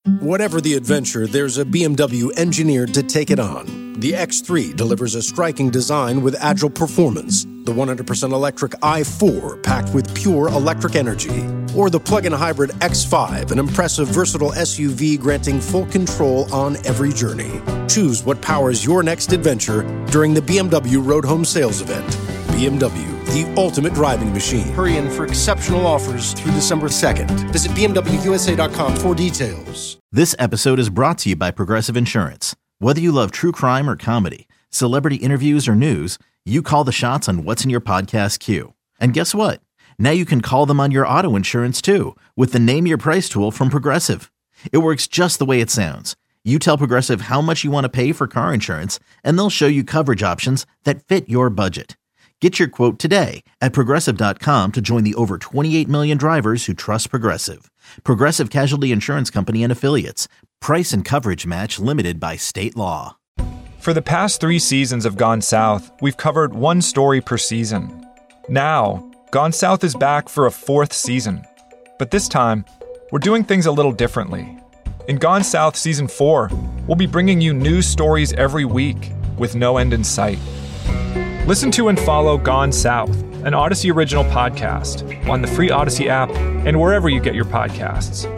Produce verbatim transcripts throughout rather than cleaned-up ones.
Whatever the adventure, there's a B M W engineered to take it on. The X three delivers a striking design with agile performance. The one hundred percent electric i four packed with pure electric energy. Or the plug-in hybrid X five, an impressive versatile S U V granting full control on every journey. Choose what powers your next adventure during the B M W Road Home Sales Event. B M W, the ultimate driving machine. Hurry in for exceptional offers through December second. Visit B M W U S A dot com for details. This episode is brought to you by Progressive Insurance. Whether you love true crime or comedy, celebrity interviews or news, you call the shots on what's in your podcast queue. And guess what? Now you can call them on your auto insurance too with the Name Your Price tool from Progressive. It works just the way it sounds. You tell Progressive how much you want to pay for car insurance, and they'll show you coverage options that fit your budget. Get your quote today at Progressive dot com to join the over twenty-eight million drivers who trust Progressive. Progressive Casualty Insurance Company and Affiliates. Price and coverage match limited by state law. For the past three seasons of Gone South, we've covered one story per season. Now, Gone South is back for a fourth season. But this time, we're doing things a little differently. In Gone South Season four, we'll be bringing you new stories every week with no end in sight. Listen to and follow Gone South, an Odyssey original podcast, on the free Odyssey app and wherever you get your podcasts.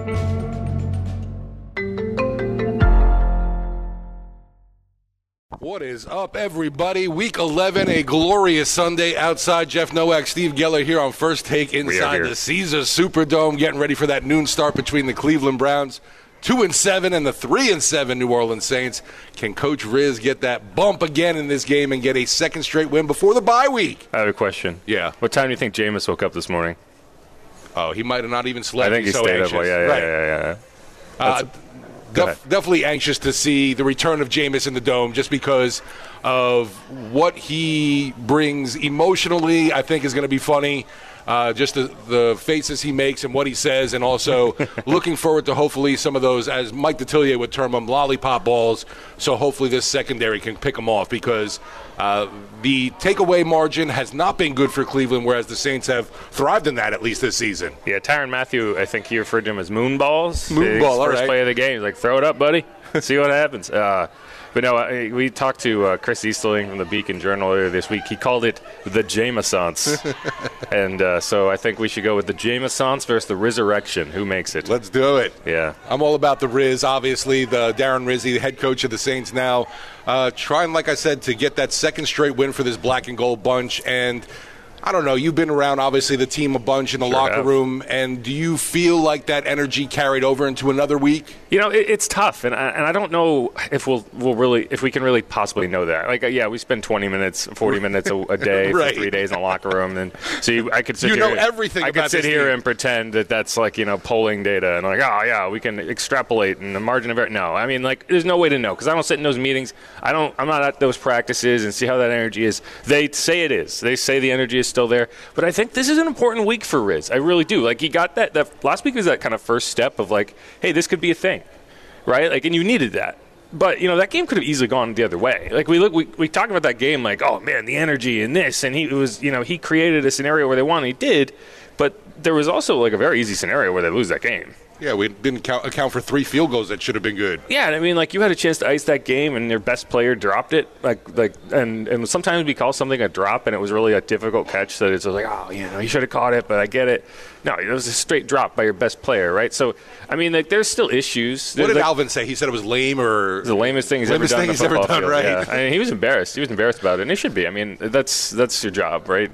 What is up, everybody? Week eleven, a glorious Sunday outside. Jeff Nowak, Steve Geller here on First Take inside the Caesars Superdome, getting ready for that noon start between the Cleveland Browns, two and seven, and the three and seven New Orleans Saints. Can Coach Riz get that bump again in this game and get a second straight win before the bye week? I have a question. Yeah. What time do you think Jameis woke up this morning? Oh, he might have not even slept. I think He's he so stayed anxious. up. Yeah, yeah, right. yeah, yeah. yeah. Uh, def- definitely anxious to see the return of Jameis in the Dome just because of what he brings emotionally. I think is going to be funny. Uh, just the, the faces he makes and what he says, and also looking forward to hopefully some of those, as Mike Detillier would term them, lollipop balls, so hopefully this secondary can pick them off because uh, the takeaway margin has not been good for Cleveland, whereas the Saints have thrived in that at least this season. Yeah, Tyrann Mathieu, I think he referred to him as moon balls. Moon ball, all first right. play of the game. He's like, throw it up, buddy. See what happens. Uh, But no, we talked to uh, Chris Easterling from the Beacon Journal earlier this week. He called it the Jamesons. and uh, so I think we should go with the Jamesons versus the Resurrection. Who makes it? Let's do it. Yeah. I'm all about the Riz, obviously. The Darren Rizzi, the head coach of the Saints now, uh, trying, like I said, to get that second straight win for this black and gold bunch. And I don't know, you've been around, obviously, the team a bunch in the Sure locker have. room, and do you feel like that energy carried over into another week? You know, it, it's tough, and I, and I don't know if we'll we'll really if we can really possibly know that. Like, uh, yeah, we spend twenty minutes, forty minutes a, a day Right. for three days in the locker room, and so you, I could sit You here, know everything I about could sit this here team. and pretend that that's like you know polling data, and like, oh yeah, we can extrapolate and the margin of error. No, I mean like, there's no way to know because I don't sit in those meetings. I don't. I'm not at those practices and see how that energy is. They say it is. They say the energy is still there, but I think this is an important week for Riz. I really do. Like he got that. That last week was that kind of first step of like, hey, this could be a thing. Right? Like, and you needed that. But, you know, that game could have easily gone the other way. Like, we look, we, we talk about that game like, oh, man, the energy and this. And he was, you know, he created a scenario where they won. He did. But there was also, like, a very easy scenario where they lose that game. Yeah, we didn't count, account for three field goals that should have been good. Yeah, I mean, like, you had a chance to ice that game, and your best player dropped it. Like, like, and, and sometimes we call something a drop, and it was really a difficult catch that it's like, oh, you know, you should have caught it, but I get it. No, it was a straight drop by your best player, right? So, I mean, like, there's still issues. What There's, did like, Alvin say? He said it was lame or the lamest thing he's lamest ever done. thing in he's the ever football done, field. right? Yeah. I mean, he was embarrassed. He was embarrassed about it, and he should be. I mean, that's that's your job, right?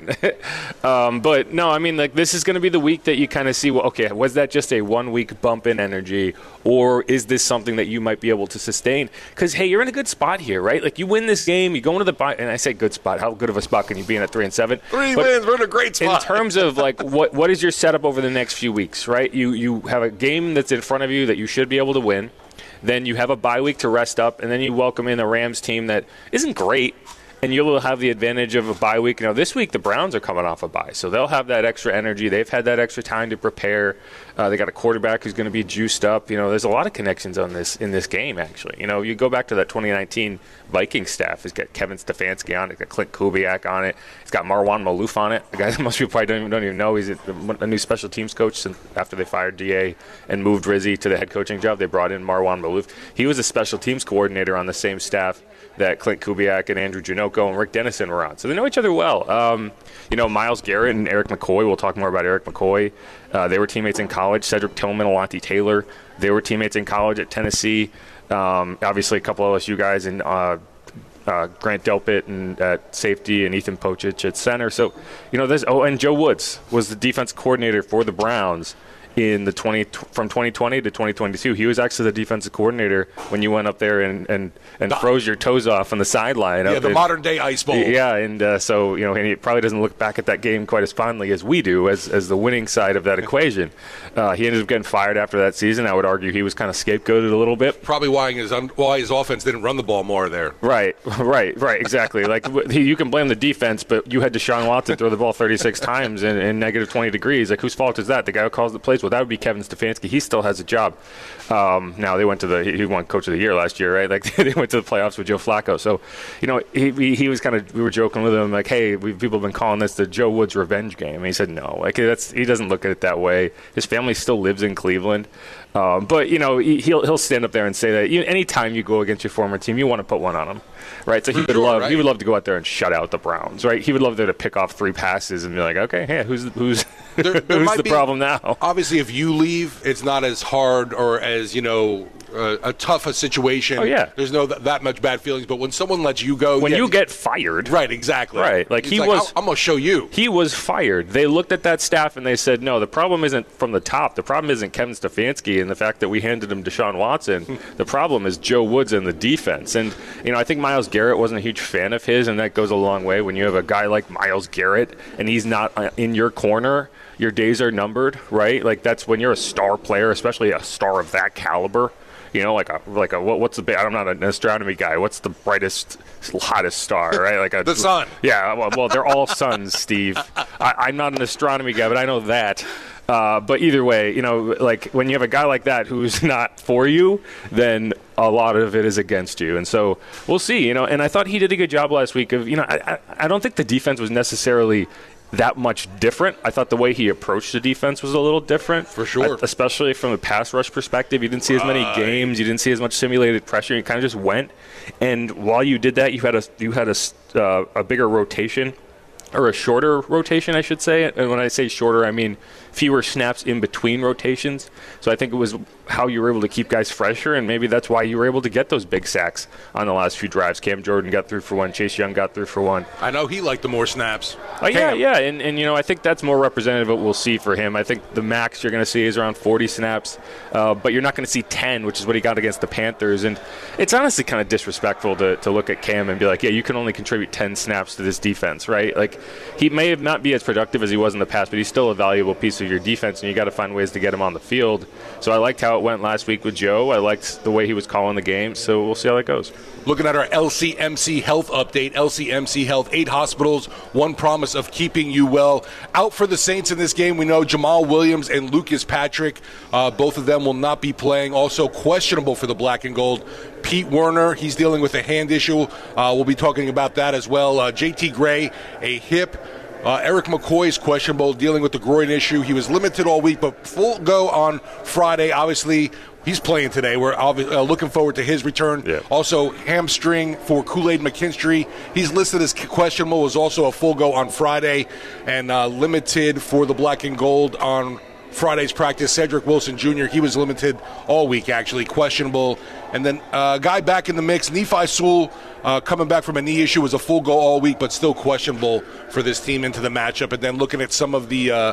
um, but no, I mean, like, this is going to be the week that you kind of see. Well, okay, was that just a one-week bump in energy, or is this something that you might be able to sustain? Because hey, you're in a good spot here, right? Like, you win this game, you go into the bye, and I say good spot. How good of a spot can you be in at three and seven? Three but wins, we're in a great spot. In terms of like what what is your setup over the next few weeks, right? You you have a game that's in front of you that you should be able to win. Then you have a bye week to rest up, and then you welcome in a Rams team that isn't great. and you'll have the advantage of a bye week. Now, this week, the Browns are coming off a bye, so they'll have that extra energy. They've had that extra time to prepare. Uh, they got a quarterback who's going to be juiced up. You know, there's a lot of connections on this in this game, actually. You know, you go back to that twenty nineteen Vikings staff. It's got Kevin Stefanski on it. It's got Clint Kubiak on it. It's got Marwan Malouf on it. The guy that most people probably don't even, don't even know. He's a, a new special teams coach since after they fired D A and moved Rizzi to the head coaching job. They brought in Marwan Malouf. He was a special teams coordinator on the same staff that Clint Kubiak and Andrew Janocko and Rick Dennison were on. So they know each other well. Um, you know, Myles Garrett and Eric McCoy, we'll talk more about Eric McCoy. Uh, they were teammates in college. Cedric Tillman, Alontae Taylor, they were teammates in college at Tennessee. Um, obviously, a couple of L S U guys in uh, uh, Grant Delpit and at safety and Ethan Pocic at center. So, you know, there's, oh, and Joe Woods was the defense coordinator for the Browns in the twenty from twenty twenty to twenty twenty-two. He was actually the defensive coordinator when you went up there and, and, and the, froze your toes off on the sideline. Yeah, the modern-day ice bowl. Yeah, and uh, so, you know, and he probably doesn't look back at that game quite as fondly as we do as, as the winning side of that equation. Uh, he ended up getting fired after that season. I would argue he was kind of scapegoated a little bit. Probably why his, un- why his offense didn't run the ball more there. Right, right, right, exactly. Like, you can blame the defense, but you had Deshaun Watson throw the ball thirty-six times in, in negative twenty degrees. Like, whose fault is that? The guy who calls the plays? Well, that would be Kevin Stefanski. He still has a job. Um, now they went to the he won Coach of the Year last year, right? Like they went to the playoffs with Joe Flacco. So, you know, he he, he was kind of we were joking with him like, hey, we, people have been calling this the Joe Woods revenge game. And he said no, like that's he doesn't look at it that way. His family still lives in Cleveland. Um, but, you know, he, he'll he'll stand up there and say that you, anytime you go against your former team, you want to put one on them, right? So he For would sure, love right? he would love to go out there and shut out the Browns, right? He would love there to pick off three passes and be like, okay, yeah, who's who's There, there who's might the be- problem now? Obviously, if you leave, it's not as hard or as, you know, uh, a tough a situation. Oh, yeah. There's no th- that much bad feelings. But when someone lets you go. When yeah, you get fired, Right, exactly. Right, like He's he like, was- I'm going to show you. he was fired. They looked at that staff and they said, no, the problem isn't from the top. The problem isn't Kevin Stefanski and the fact that we handed him Deshaun Watson. The problem is Joe Woods and the defense. And, you know, I think Myles Garrett wasn't a huge fan of his, and that goes a long way when you have a guy like Myles Garrett and he's not in your corner. Your days are numbered, right? Like that's when you're a star player, especially a star of that caliber. You know, like a like a what, what's the I'm not an astronomy guy. What's the brightest, hottest star, right? Like a The sun. Yeah, well, well they're all suns, Steve. I, I'm not an astronomy guy, but I know that. Uh, but either way, you know, like when you have a guy like that who's not for you, then a lot of it is against you. And so we'll see, you know. And I thought he did a good job last week of, you know, I, I, I don't think the defense was necessarily that much different. I thought the way he approached the defense was a little different. For sure. I, especially from a pass rush perspective. You didn't see as many Right. games. You didn't see as much simulated pressure. You kind of just went. And while you did that, you had a you had a, uh, a bigger rotation, or a shorter rotation, I should say. And when I say shorter, I mean fewer snaps in between rotations. So I think it was how you were able to keep guys fresher, and maybe that's why you were able to get those big sacks on the last few drives. Cam Jordan got through for one. Chase Young got through for one. I know he liked the more snaps. Oh, yeah, Cam. yeah, and, and, you know, I think that's more representative of what we'll see for him. I think the max you're going to see is around forty snaps, uh, but you're not going to see ten, which is what he got against the Panthers. And it's honestly kind of disrespectful to, to look at Cam and be like, yeah, you can only contribute ten snaps to this defense, right? Like, he may have not be as productive as he was in the past, but he's still a valuable piece of your defense, and you got to find ways to get him on the field. So I liked how it went last week with Joe. I liked the way he was calling the game, so we'll see how that goes. Looking at our L C M C Health update, L C M C Health, eight hospitals, one promise of keeping you well. Out for the Saints in this game, we know Jamal Williams and Lucas Patrick. Uh, both of them will not be playing. Also questionable for the Black and Gold, Pete Werner, he's dealing with a hand issue. Uh, we'll be talking about that as well. Uh, J T Gray, a hip. Uh, Eric McCoy is questionable, dealing with the groin issue. He was limited all week, but full go on Friday. Obviously, he's playing today. We're obvi- uh, looking forward to his return. Yeah. Also, hamstring for Kool-Aid McKinstry. He's listed as questionable, was also a full go on Friday, and uh, limited for the Black and Gold on Friday's practice. Cedric Wilson Junior, he was limited all week, actually, questionable. And then a uh, guy back in the mix, Nephi Sewell, uh, coming back from a knee issue, was a full go all week, but still questionable for this team into the matchup. And then looking at some of the uh,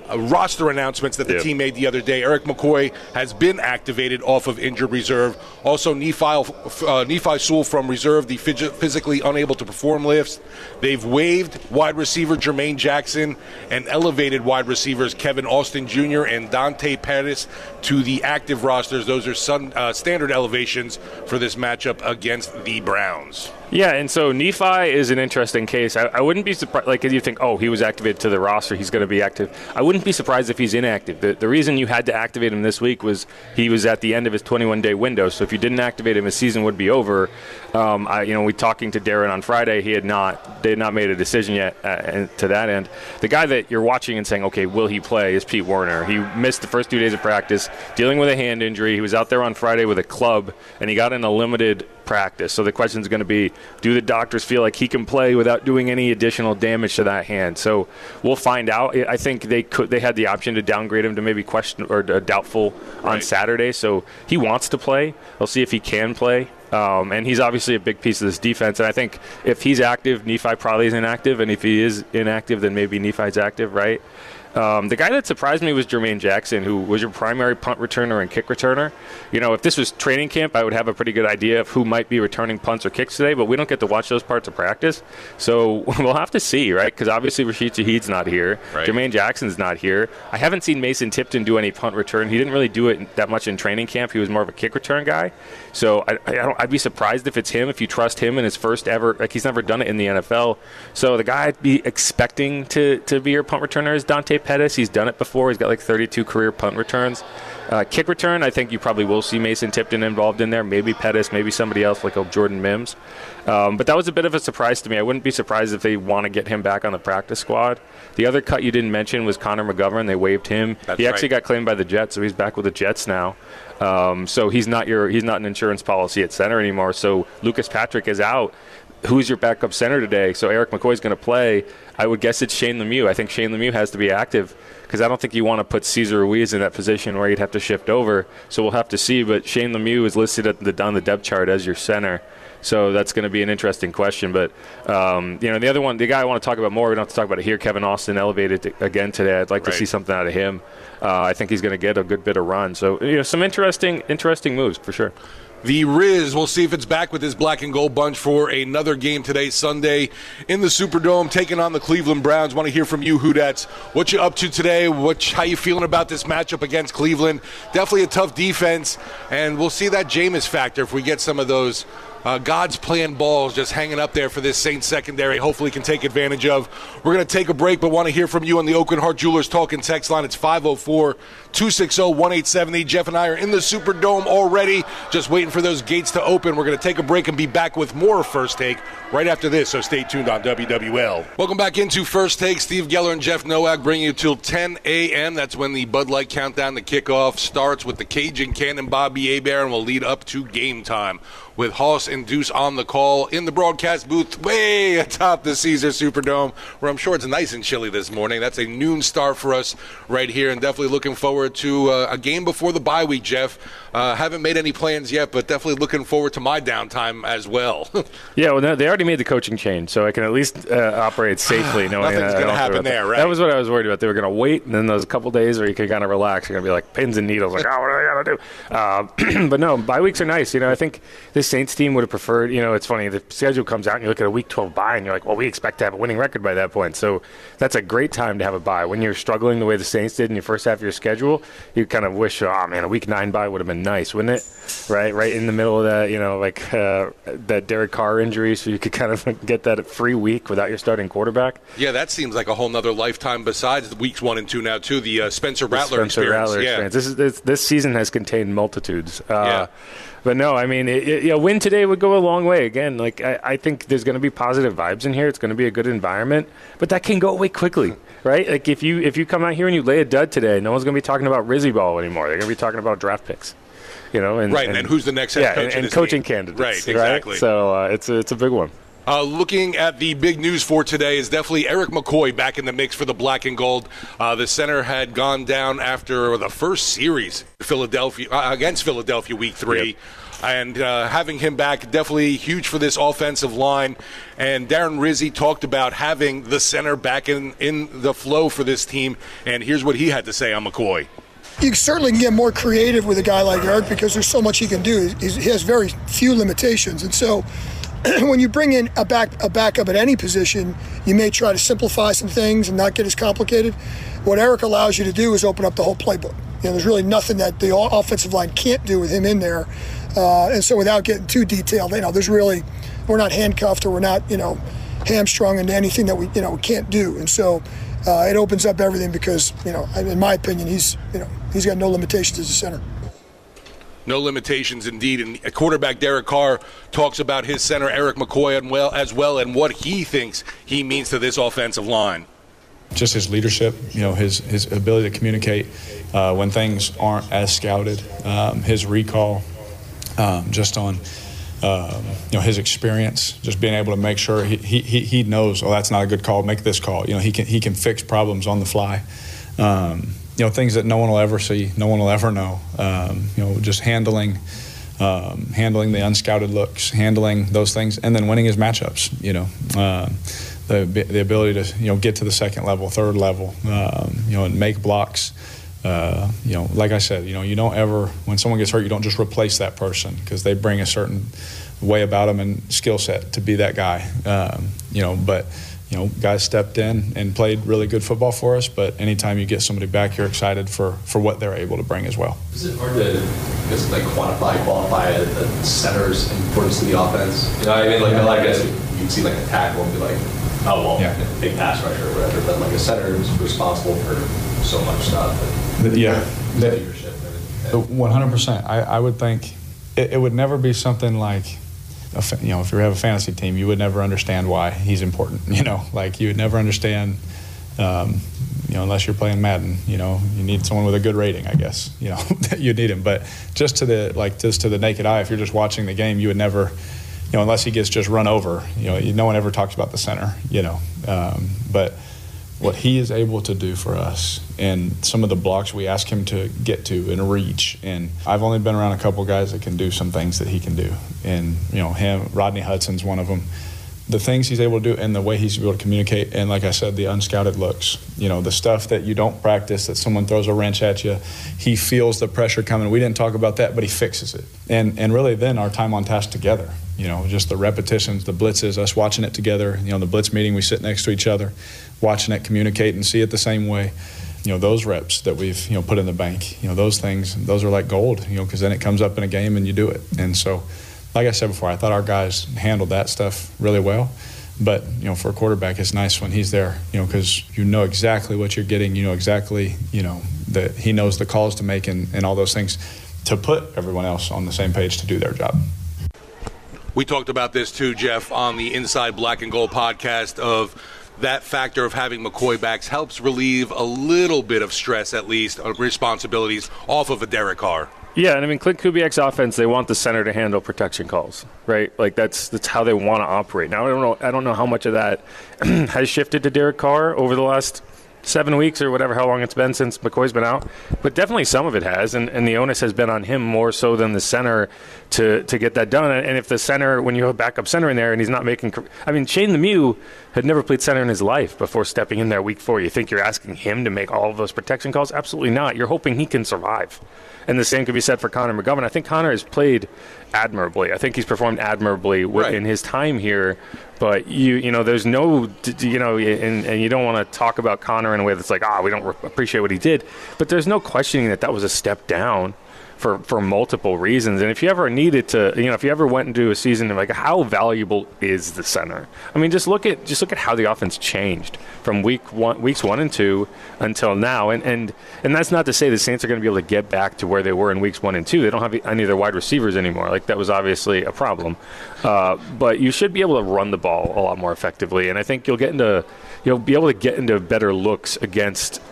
uh, roster announcements that the yep. team made the other day. Erik McCoy has been activated off of injured reserve. Also, Nephi, uh, Nephi Sewell from reserve, the phys- physically unable to perform lifts. They've waived wide receiver Jermaine Jackson and elevated wide receivers Kevin Austin Junior and Dante Pettis to the active rosters. Those are sun, uh, standard elevations for this matchup against the Browns. Yeah, and so Nephi is an interesting case. I, I wouldn't be surprised, like, if you think, oh, he was activated to the roster, he's going to be active. I wouldn't be surprised if he's inactive. The, the reason you had to activate him this week was he was at the end of his twenty-one day window, so if you didn't activate him, his season would be over. Um, I, you know, we talking to Darren on Friday, he had not, they had not made a decision yet uh, and to that end. The guy that you're watching and saying, okay, will he play, is Pete Werner. He missed the first two days of practice, dealing with a hand injury. He was out there on Friday with a club, and he got in a limited practice. So the question is going to be, do the doctors feel like he can play without doing any additional damage to that hand? So we'll find out. I think they could. They had the option to downgrade him to maybe question or doubtful on right. Saturday. So he wants to play. We'll see if he can play. Um, and he's obviously a big piece of this defense. And I think if he's active, Nephi probably is inactive. And if he is inactive, then maybe Nephi's active, right? Um, the guy that surprised me was Jermaine Jackson, who was your primary punt returner and kick returner. You know, if this was training camp, I would have a pretty good idea of who might be returning punts or kicks today, but we don't get to watch those parts of practice. So we'll have to see, right? Because obviously Rashid Shaheed's not here. Right. Jermaine Jackson's not here. I haven't seen Mason Tipton do any punt return. He didn't really do it that much in training camp. He was more of a kick return guy. So I, I don't, I'd be surprised if it's him, if you trust him in his first ever, like he's never done it in the N F L. So the guy I'd be expecting to, to be your punt returner is Dante Pettis. He's done it before. He's got like thirty-two career punt returns. Uh, kick return, I think you probably will see Mason Tipton involved in there. Maybe Pettis, maybe somebody else like old Jordan Mims. Um, but that was a bit of a surprise to me. I wouldn't be surprised if they want to get him back on the practice squad. The other cut you didn't mention was Connor McGovern. They waived him. That's he actually right. got claimed by the Jets, so he's back with the Jets now. Um, so he's not your he's not an insurance policy at center anymore. So Lucas Patrick is out. Who's your backup center today? So Erik McCoy's going to play. I would guess it's Shane Lemieux. I think Shane Lemieux has to be active because I don't think you want to put Cesar Ruiz in that position where he'd have to shift over. So we'll have to see. But Shane Lemieux is listed at the, on the depth chart as your center. So that's going to be an interesting question. But, um, you know, the other one, the guy I want to talk about more, we don't have to talk about it here, Kevin Austin elevated to, again today. I'd like right. to see something out of him. Uh, I think he's going to get a good bit of run. So, you know, some interesting, interesting moves for sure. The Riz, we'll see if it's back with his black and gold bunch for another game today, Sunday, in the Superdome, taking on the Cleveland Browns. Want to hear from you, Hudets. What you up to today? What, how you feeling about this matchup against Cleveland? Definitely a tough defense, and we'll see that Jameis factor if we get some of those Uh, God's plan balls just hanging up there for this Saints secondary. Hopefully can take advantage of. We're going to take a break, but want to hear from you on the Oakland Heart Jewelers Talking text line. It's five oh four, two six oh, one eight seven oh. Jeff and I are in the Superdome already, just waiting for those gates to open. We're going to take a break and be back with more First Take right after this, so stay tuned on W W L. Welcome back into First Take. Steve Geller and Jeff Nowak bringing you till ten a.m. That's when the Bud Light countdown, the kickoff, starts with the Cajun Cannon Bobby Hebert and will lead up to game time, with Hoss and Deuce on the call in the broadcast booth way atop the Caesar Superdome, where I'm sure it's nice and chilly this morning. That's a noon start for us right here, and definitely looking forward to uh, a game before the bye week, Jeff. Uh, haven't made any plans yet, but definitely looking forward to my downtime as well. Yeah, well, they already made the coaching change, so I can at least uh, operate safely. Knowing Nothing's going to happen there, right? That was what I was worried about. They were going to wait, and then those couple days where you can kind of relax. You're going to be like pins and needles, like, oh, what are they going to do? Uh, but no, bye weeks are nice. You know, I think this Saints team would have preferred, you know, it's funny, the schedule comes out and you look at a week twelve bye and you're like, well, we expect to have a winning record by that point. So that's a great time to have a bye. When you're struggling the way the Saints did in your first half of your schedule, you kind of wish, oh, man, a week nine bye would have been nice, wouldn't it? Right? Right in the middle of that, you know, like uh, that Derek Carr injury, so you could kind of get that free week without your starting quarterback. Yeah, that seems like a whole nother lifetime besides weeks one and two now, too, the uh, Spencer Rattler the Spencer experience. Rattler yeah. experience. This, is, this, this season has contained multitudes. Uh, yeah. But no, I mean, it, it, a win today would go a long way. Again, like I, I think there's going to be positive vibes in here. It's going to be a good environment, but that can go away quickly, right? Like if you if you come out here and you lay a dud today, no one's going to be talking about Rizzy Ball anymore. They're going to be talking about draft picks, you know. And, right, and, and, and who's the next head yeah, coach? and, in and this coaching team. candidates, Right, exactly. Right? So uh, it's a, it's a big one. Uh, looking at the big news for today is definitely Erik McCoy back in the mix for the black and gold. Uh, the center had gone down after the first series Philadelphia uh, against Philadelphia week three. Yep. And uh, having him back, definitely huge for this offensive line. And Darren Rizzi talked about having the center back in, in the flow for this team. And here's what he had to say on McCoy. You certainly can get more creative with a guy like Erik because there's so much he can do. He's, he has very few limitations. And so when you bring in a back a backup at any position, you may try to simplify some things and not get as complicated. What Erik allows you to do is open up the whole playbook. You know, there's really nothing that the offensive line can't do with him in there. Uh, and so without getting too detailed, you know, there's really, we're not handcuffed or we're not, you know, hamstrung into anything that we, you know, we can't do. And so uh, it opens up everything because, you know, in my opinion, he's, you know, he's got no limitations as a center. No limitations indeed. And quarterback Derek Carr talks about his center, Erik McCoy, and well, as well, and what he thinks he means to this offensive line. Just his leadership, you know, his his ability to communicate uh, when things aren't as scouted, um, his recall, um, just on, um, you know, his experience, just being able to make sure he, he he knows, oh, that's not a good call, make this call. You know, he can he can fix problems on the fly. Um, you know, things that no one will ever see, no one will ever know. Um, you know, just handling, um, handling the unscouted looks, handling those things, and then winning his matchups. You know, uh, the the ability to you know get to the second level, third level, um, you know, and make blocks. Uh, you know, like I said, you know, you don't ever, when someone gets hurt, you don't just replace that person because they bring a certain way about them and skill set to be that guy. Um, you know, but. You know, guys stepped in and played really good football for us, but anytime you get somebody back, you're excited for, for what they're able to bring as well. Is it hard to just like quantify, qualify the center's importance to the offense? You know what I mean? Like, yeah. I guess you'd see like a tackle and be like, oh, well, yeah. big pass rusher or whatever, but like a center is responsible for so much stuff. And, yeah. The leadership and one hundred percent. I, I would think it, it would never be something like, you know, if you have a fantasy team, you would never understand why he's important. You know, like you would never understand, um, you know, unless you're playing Madden. You know, you need someone with a good rating, I guess. You know, you need him. But just to the like, just to the naked eye, if you're just watching the game, you would never, you know, unless he gets just run over. You know, no one ever talks about the center. You know, um, but what he is able to do for us and some of the blocks we ask him to get to and reach. And I've only been around a couple guys that can do some things that he can do. And, you know, him, Rodney Hudson's one of them. The things he's able to do and the way he's able to communicate, and like I said, the unscouted looks, you know, the stuff that you don't practice, that someone throws a wrench at you, he feels the pressure coming. We didn't talk about that, but he fixes it. And and really then our time on task together, you know, just the repetitions, the blitzes, us watching it together, you know, the blitz meeting, we sit next to each other, watching it communicate and see it the same way. You know, those reps that we've, you know, put in the bank, you know, those things, those are like gold, you know, because then it comes up in a game and you do it. And so, like I said before, I thought our guys handled that stuff really well. But, you know, for a quarterback, it's nice when he's there, you know, because you know exactly what you're getting. You know exactly, you know, that he knows the calls to make and, and all those things to put everyone else on the same page to do their job. We talked about this too, Jeff, on the Inside Black and Gold podcast of that factor of having McCoy backs helps relieve a little bit of stress, at least, of responsibilities off of a Derek Carr. Yeah, and I mean, Clint Kubiak's offense, they want the center to handle protection calls, right? Like that's that's how they want to operate. Now, I don't know, I don't know how much of that has shifted to Derek Carr over the last seven weeks or whatever, how long it's been since McCoy's been out. But definitely some of it has, and, and the onus has been on him more so than the center to, to get that done. And if the center, when you have a backup center in there and he's not making – I mean, Shane Lemieux had never played center in his life before stepping in there week four. You think you're asking him to make all of those protection calls? Absolutely not. You're hoping he can survive. And the same could be said for Connor McGovern. I think Connor has played admirably. I think he's performed admirably right. in his time here. But, you you know, there's no, you know, and, and you don't want to talk about Connor in a way that's like, ah, oh, we don't re- appreciate what he did. But there's no questioning that that was a step down for, for multiple reasons. And if you ever needed to, you know, if you ever went into a season, like, how valuable is the center? I mean, just look at just look at how the offense changed from week one, weeks one and two until now. And, and, and that's not to say the Saints are going to be able to get back to where they were in weeks one and two. They don't have any of their wide receivers anymore. Like, that was obviously a problem. Uh, but you should be able to run the ball a lot more effectively. And I think you'll get into, you'll be able to get into better looks against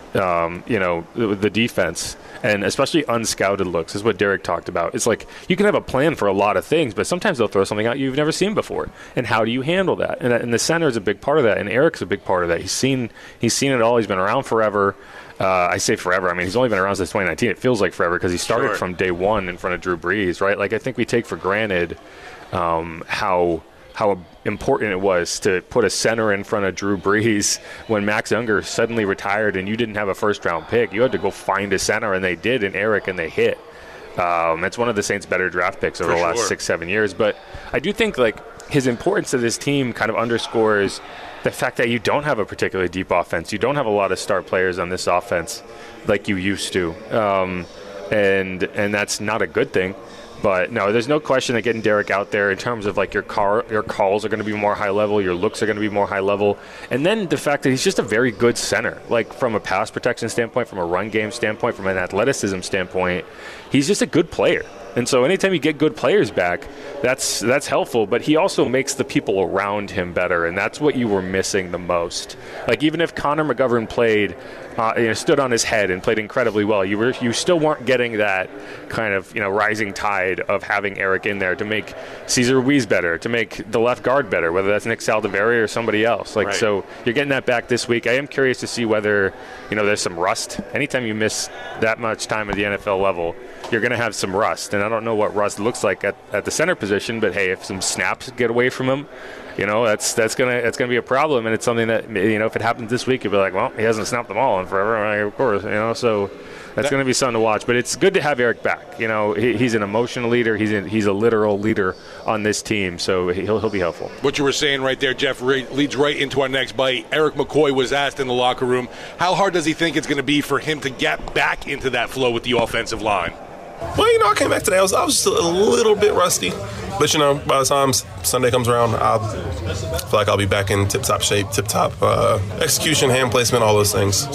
um, you know, the, the defense, and especially unscouted looks is what Derek talked about. It's like you can have a plan for a lot of things, but sometimes they'll throw something out you've never seen before. And how do you handle that? And, and the center is a big part of that, and Eric's a big part of that. He's seen he's seen it all. He's been around forever. Uh, I say forever. I mean, he's only been around since twenty nineteen. It feels like forever because he started sure. from day one in front of Drew Brees, right? Like I think we take for granted um, how how important it was to put a center in front of Drew Brees when Max Unger suddenly retired and you didn't have a first-round pick. You had to go find a center, and they did, and Eric, and they hit. Um, it's one of the Saints' better draft picks over For the last sure. six, seven years. But I do think like his importance to this team kind of underscores the fact that you don't have a particularly deep offense. You don't have a lot of star players on this offense like you used to. Um, and and that's not a good thing. But no, there's no question that getting Derek out there in terms of like your car, your calls are going to be more high level, your looks are going to be more high level, and then the fact that he's just a very good center, like from a pass protection standpoint, from a run game standpoint, from an athleticism standpoint, he's just a good player. And so anytime you get good players back, that's that's helpful. But he also makes the people around him better, and that's what you were missing the most. Like even if Connor McGovern played, uh, you know, stood on his head and played incredibly well, you were you still weren't getting that kind of you know rising tide of having Eric in there to make Cesar Ruiz better, to make the left guard better, whether that's Nick Saldiveri or somebody else. Like right. So you're getting that back this week. I am curious to see whether you know there's some rust. Anytime you miss that much time at the N F L level, you're going to have some rust. And I don't know what rust looks like at, at the center position, but hey, if some snaps get away from him, you know, that's that's going to that's going to be a problem. And it's something that, you know, if it happens this week, you'll be like, well, he hasn't snapped them all in forever. Like, of course, you know, so that's going to be something to watch. But it's good to have Eric back. You know, he, he's an emotional leader. He's a, he's a literal leader on this team, so he'll, he'll be helpful. What you were saying right there, Jeff, re- leads right into our next bite. Eric McCoy was asked in the locker room, how hard does he think it's going to be for him to get back into that flow with the offensive line? Well, you know, I came back today. I was, I was just a little bit rusty. But, you know, by the time Sunday comes around, I feel like I'll be back in tip-top shape, tip-top uh, execution, hand placement, all those things.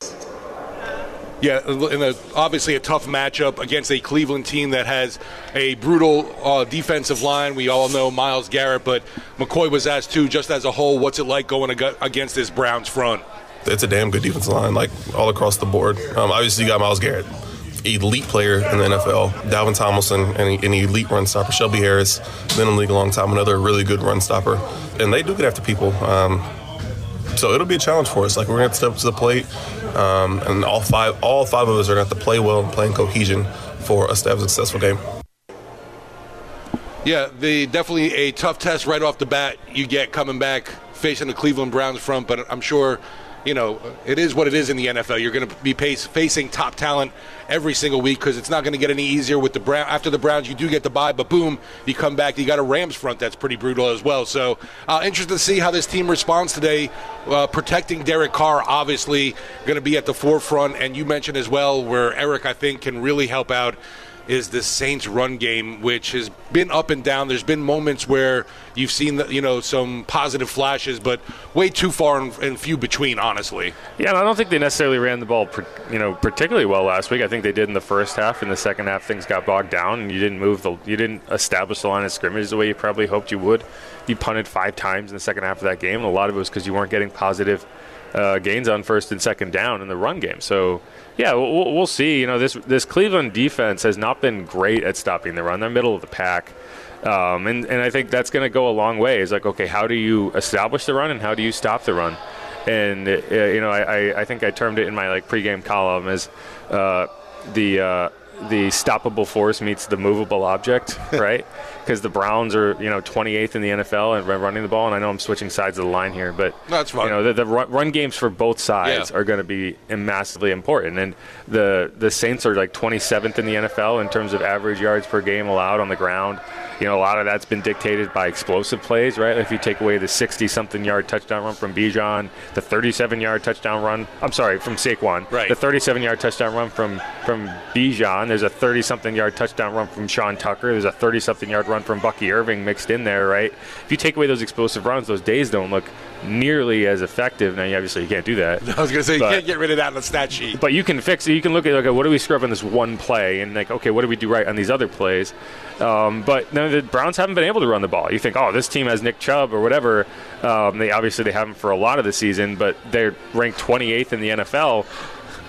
Yeah, and a, obviously a tough matchup against a Cleveland team that has a brutal uh, defensive line. We all know Myles Garrett, but McCoy was asked, too, just as a whole, what's it like going ag- against this Browns front? It's a damn good defensive line, like, all across the board. Um, obviously, you got Myles Garrett, elite player in the N F L. Dalvin Tomlinson, an, an elite run stopper. Shelby Harris, been in the league a long time, another really good run stopper. And they do get after people. Um, so it'll be a challenge for us. Like, we're going to have to step up to the plate. Um, and all five all five of us are going to have to play well and play in cohesion for us to have a successful game. Yeah, the definitely a tough test right off the bat you get coming back facing the Cleveland Browns front, but I'm sure – you know, it is what it is in the N F L. You're going to be pace, facing top talent every single week because it's not going to get any easier with the Browns. After the Browns, you do get the bye, but boom, you come back. You got a Rams front that's pretty brutal as well. So uh, interested to see how this team responds today. Uh, protecting Derek Carr, obviously, going to be at the forefront. And you mentioned as well where Eric, I think, can really help out is the Saints run game, which has been up and down. There's been moments where you've seen, the, you know, some positive flashes, but way too far and, and few between, honestly. Yeah, and I don't think they necessarily ran the ball, you know, particularly well last week. I think they did in the first half. In the second half, things got bogged down, and you didn't move the, you didn't establish the line of scrimmage the way you probably hoped you would. You punted five times in the second half of that game. And a lot of it was because you weren't getting positive uh, gains on first and second down in the run game. So. Yeah, we'll, we'll see. You know, this this Cleveland defense has not been great at stopping the run. They're middle of the pack. Um, and, and I think that's going to go a long way. It's like, okay, how do you establish the run and how do you stop the run? And, uh, you know, I, I think I termed it in my, like, pregame column as uh, the uh, the stoppable force meets the movable object, right? Because the Browns are, you know, twenty-eighth in the N F L and running the ball, and I know I'm switching sides of the line here, but that's fine. You know, the, the run games for both sides yeah. are going to be massively important, and the the Saints are like twenty-seventh in the N F L in terms of average yards per game allowed on the ground. You know, a lot of that's been dictated by explosive plays, right? If you take away the sixty-something yard touchdown run from Bijan, the thirty-seven yard touchdown run, I'm sorry, from Saquon, right. the thirty-seven yard touchdown run from, from Bijan, there's a thirty-something yard touchdown run from Sean Tucker, there's a thirty-something yard run from Bucky Irving mixed in there, right? If you take away those explosive runs, those days don't look nearly as effective. Now, obviously, you can't do that. I was going to say, but, you can't get rid of that on the stat sheet. But you can fix it. You can look at, okay, what do we screw up on this one play? And, like, okay, what do we do right on these other plays? Um, but no, the Browns haven't been able to run the ball. You think, oh, this team has Nick Chubb or whatever. Um, they obviously they haven't for a lot of the season, but they're ranked twenty-eighth in the N F L.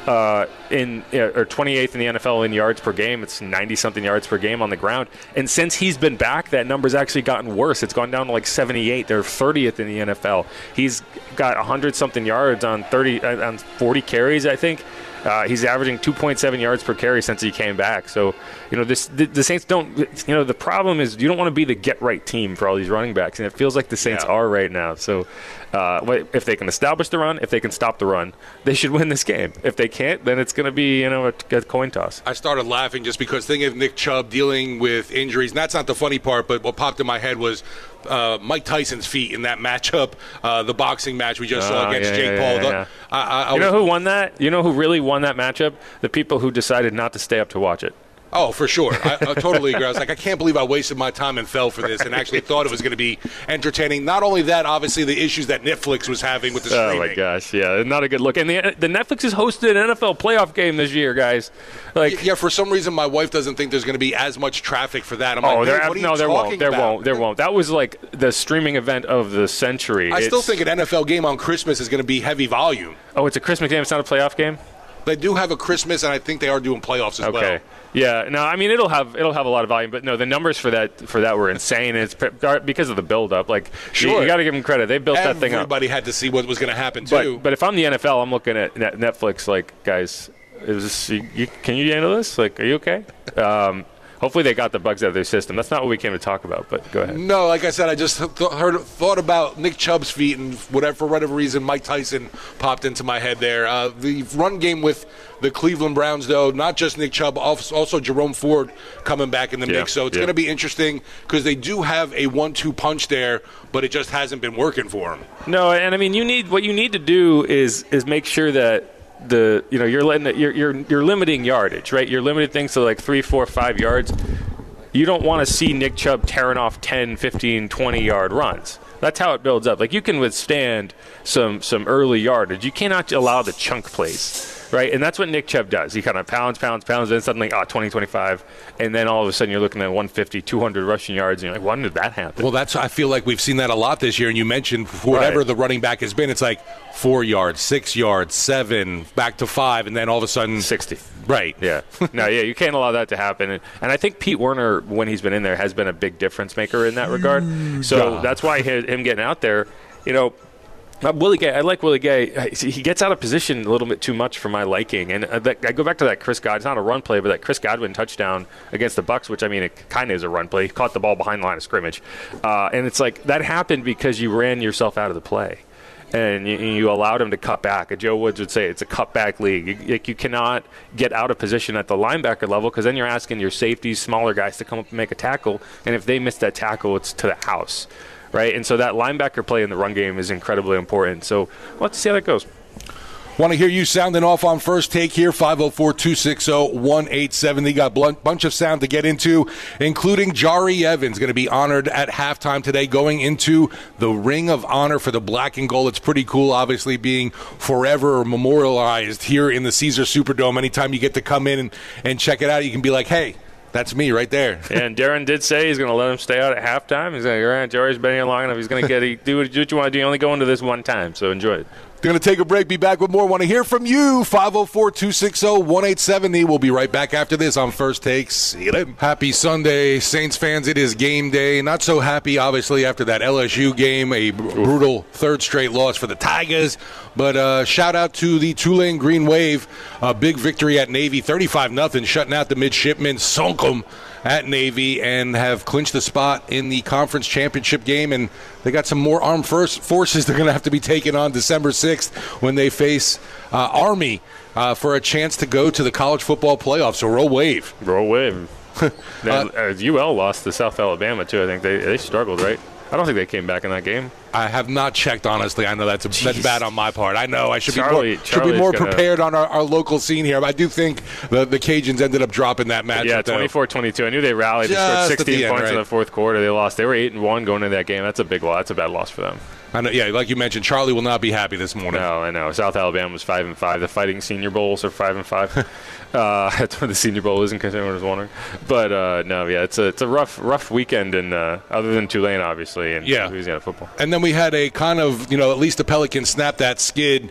uh, in or twenty-eighth in the N F L in yards per game. It's ninety-something yards per game on the ground. And since he's been back, that number's actually gotten worse. It's gone down to like seventy-eight. They're thirtieth in the N F L. He's got one hundred something yards on thirty on forty carries, I think. Uh, he's averaging two point seven yards per carry since he came back. So, you know, this the, the Saints don't, you know, the problem is you don't want to be the get-right team for all these running backs, and it feels like the Saints yeah. are right now. So uh, if they can establish the run, if they can stop the run, they should win this game. If they can't, then it's going to be, you know, a, a coin toss. I started laughing just because thinking of Nick Chubb dealing with injuries, and that's not the funny part, but what popped in my head was Uh, Mike Tyson's feet in that matchup, uh, the boxing match we just uh, saw against yeah, Jake yeah, Paul. Yeah, the, yeah. I, I, I you know was, who won that? You know who really won that matchup? The people who decided not to stay up to watch it. Oh, for sure. I, I totally agree. I was like, I can't believe I wasted my time and fell for this and actually thought it was going to be entertaining. Not only that, obviously, the issues that Netflix was having with the streaming. Oh, my gosh. Yeah, not a good look. And the, the Netflix has hosted an N F L playoff game this year, guys. Like, Yeah, for some reason, my wife doesn't think there's going to be as much traffic for that. I'm oh, like, there, what are no, you there talking won't. There about? won't. There won't. That was like the streaming event of the century. I it's, still think an N F L game on Christmas is going to be heavy volume. Oh, it's a Christmas game. It's not a playoff game? They do have a Christmas, and I think they are doing playoffs as okay. well. Okay. Yeah. No, I mean it'll have it'll have a lot of volume, but no, the numbers for that for that were insane. It's because of the build up. Like, sure. you, you got to give them credit. They built Everybody that thing up. Everybody had to see what was going to happen but, too. But if I'm the N F L, I'm looking at Netflix. Like, guys, is this, you, you, can you handle this? Like, are you okay? Um, Hopefully they got the bugs out of their system. That's not what we came to talk about, but go ahead. No, like I said, I just th- heard, thought about Nick Chubb's feet, and whatever, for whatever reason, Mike Tyson popped into my head there. Uh, the run game with the Cleveland Browns, though, not just Nick Chubb, also Jerome Ford coming back in the yeah, mix. So it's yeah. going to be interesting because they do have a one two punch there, but it just hasn't been working for them. No, and I mean, you need what you need to do is is make sure that the you know you're letting it, you're you're you're limiting yardage, right? You're limiting things to like three, four, five yards. You don't want to see Nick Chubb tearing off ten, fifteen, twenty yard runs. That's how it builds up. Like, you can withstand some some early yardage. You cannot allow the chunk plays, right? And that's what Nick Chubb does. He kind of pounds, pounds, pounds, and then suddenly, oh, twenty, twenty-five, and then all of a sudden you're looking at one fifty, two hundred rushing yards, and you're like, when did that happen? Well, that's I feel like we've seen that a lot this year, and you mentioned whatever right. the running back has been, it's like four yards, six yards, seven, back to five, and then all of a sudden sixty. Right. Yeah. No, yeah, you can't allow that to happen. And, and I think Pete Werner, when he's been in there, has been a big difference maker in that regard. So God. that's why him getting out there, you know, Uh, Willie Gay, I like Willie Gay. He gets out of position a little bit too much for my liking. And uh, that, I go back to that Chris Godwin. It's not a run play, but that Chris Godwin touchdown against the Bucs, which, I mean, it kind of is a run play. He caught the ball behind the line of scrimmage. Uh, and it's like that happened because you ran yourself out of the play. And you, you allowed him to cut back. Joe Woods would say it's a cutback league. You, you cannot get out of position at the linebacker level because then you're asking your safeties, smaller guys to come up and make a tackle. And if they miss that tackle, it's to the house. Right, and so that linebacker play in the run game is incredibly important. So we'll have to see how that goes. Want to hear you sounding off on First Take here, five oh four, two six oh, one eight seven oh. Got a bunch of sound to get into, including Jari Evans, going to be honored at halftime today, going into the Ring of Honor for the black and gold. It's pretty cool, obviously, being forever memorialized here in the Caesar Superdome. Anytime you get to come in and, and check it out, you can be like, hey, that's me right there. And Darren did say he's going to let him stay out at halftime. He's like, all right, Jari's been here long enough. He's going to get he, do, what, do what you want to do. You only go into this one time, so enjoy it. They're going to take a break, be back with more. Want to hear from you, five oh four, two six oh, one eight seven oh. We'll be right back after this on First Takes. See you later. Happy Sunday, Saints fans. It is game day. Not so happy, obviously, after that L S U game, a br- brutal third straight loss for the Tigers. But uh, shout out to the Tulane Green Wave. A big victory at Navy, thirty-five nothing, shutting out the midshipmen, sunk them at Navy, and have clinched the spot in the conference championship game. And they got some more armed first forces they're going to have to be taking on December sixth when they face uh, Army uh, for a chance to go to the college football playoffs. So roll Wave. Roll Wave. Then, uh, U L lost to South Alabama, too. I think they, they struggled, right? I don't think they came back in that game. I have not checked, honestly. I know that's a, that's bad on my part. I know I should Charlie, be more, should be more gonna, prepared on our, our local scene here. But I do think the, the Cajuns ended up dropping that match. Yeah, twenty-four twenty-two. I knew they rallied. They scored sixteen the end, points right? in the fourth quarter. They lost. They were eight and one going into that game. That's a big loss. That's a bad loss for them. I know, yeah, like you mentioned, Charlie will not be happy this morning. No, I know. South Alabama was five and five. The Fighting Senior Bowls are five and five. uh, that's what the Senior Bowl is, in case anyone was wondering. But uh, no, yeah, it's a it's a rough rough weekend, and uh, other than Tulane, obviously, and yeah. Louisiana football. And then we had a kind of, you know, at least the Pelicans snapped that skid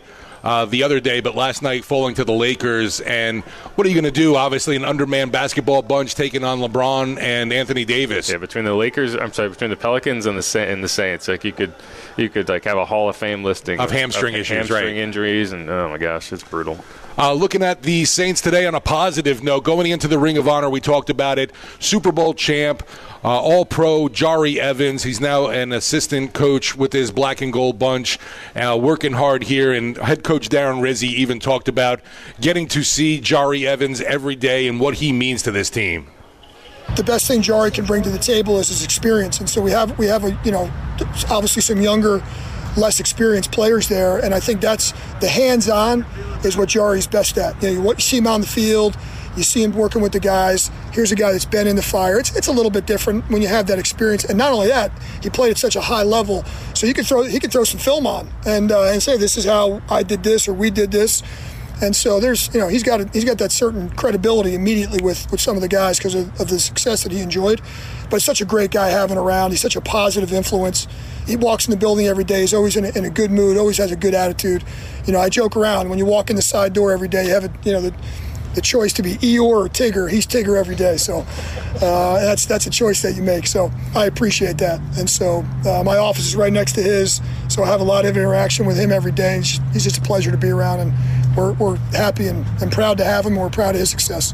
uh, the other day, but last night falling to the Lakers. And what are you going to do? Obviously, an undermanned basketball bunch taking on LeBron and Anthony Davis. Yeah, between the Lakers, I'm sorry, between the Pelicans and the Sa- and the Saints, like you could you could like have a Hall of Fame listing of hamstring of issues, hamstring right? injuries, and oh my gosh, it's brutal. Uh, looking at the Saints today on a positive note, going into the Ring of Honor, we talked about it. Super Bowl champ, uh, All-Pro Jari Evans. He's now an assistant coach with his black and gold bunch, uh, working hard here. And head coach Darren Rizzi even talked about getting to see Jari Evans every day and what he means to this team. The best thing Jari can bring to the table is his experience, and so we have we have a you know obviously some younger, less experienced players there, and I think that's the hands-on is what Jari's best at. You know, you, you see him on the field, you see him working with the guys. Here's a guy that's been in the fire. It's it's a little bit different when you have that experience, and not only that, he played at such a high level, so you can throw he can throw some film on and uh, and say this is how I did this or we did this. And so there's, you know, he's got a, he's got that certain credibility immediately with, with some of the guys because of, of the success that he enjoyed. But such a great guy having around. He's such a positive influence. He walks in the building every day. He's always in a, in a good mood. Always has a good attitude. You know, I joke around when you walk in the side door every day. You have a, you know the the choice to be Eeyore or Tigger. He's Tigger every day. So uh, that's that's a choice that you make. So I appreciate that. And so uh, my office is right next to his. So I have a lot of interaction with him every day. He's, he's just a pleasure to be around, and we're, we're happy and, and proud to have him. And we're proud of his success.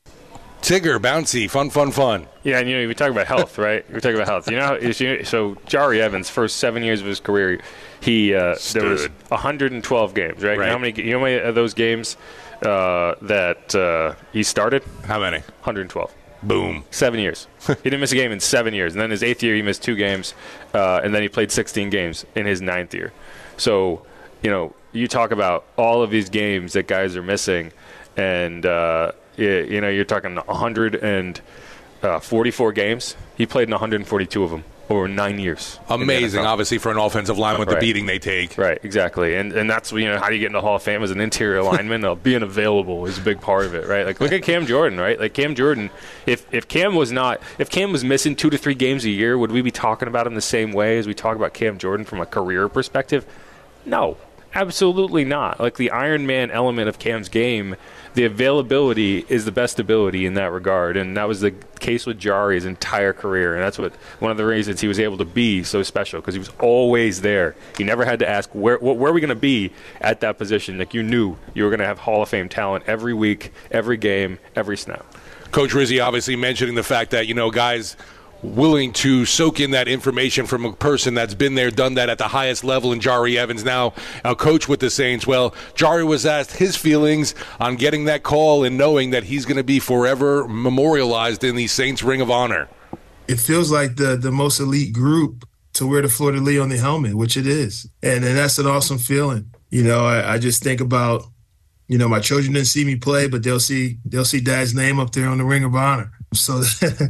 Tigger, bouncy, fun, fun, fun. Yeah, and you know, we talk about health, right? We talk about health. You know, how, so Jari Evans, first seven years of his career, he uh, there was one hundred twelve games, right? right. You know how many? You know how many of those games uh, that uh, he started? How many? one hundred twelve. Boom. Seven years. He didn't miss a game in seven years. And then his eighth year, he missed two games, uh, and then he played sixteen games in his ninth year. So, you know, you talk about all of these games that guys are missing, and uh, you, you know, you're talking one hundred forty-four games. He played in one hundred forty-two of them over nine years. Amazing, obviously, for an offensive line with right. the beating they take. Right, exactly. And and that's, you know, how do you get in the Hall of Fame as an interior lineman? uh, being available is a big part of it, right? Like, look at Cam Jordan, right? Like, Cam Jordan, if, if Cam was not, if Cam was missing two to three games a year, would we be talking about him the same way as we talk about Cam Jordan from a career perspective? No. Absolutely not. Like, the Iron Man element of Cam's game, the availability is the best ability in that regard, and that was the case with Jari his entire career, and that's what one of the reasons he was able to be so special, because he was always there. He never had to ask, where, where are we going to be at that position? Like, you knew you were going to have Hall of Fame talent every week, every game, every snap. Coach Rizzi obviously mentioning the fact that, you know, guys willing to soak in that information from a person that's been there, done that at the highest level, and Jari Evans now a coach with the Saints. Well, Jari was asked his feelings on getting that call and knowing that he's going to be forever memorialized in the Saints Ring of Honor. It feels like the the most elite group to wear the fleur-de-lis on the helmet, which it is. And, and that's an awesome feeling. You know, I, I just think about, you know, my children didn't see me play, but they'll see they'll see Dad's name up there on the Ring of Honor. So,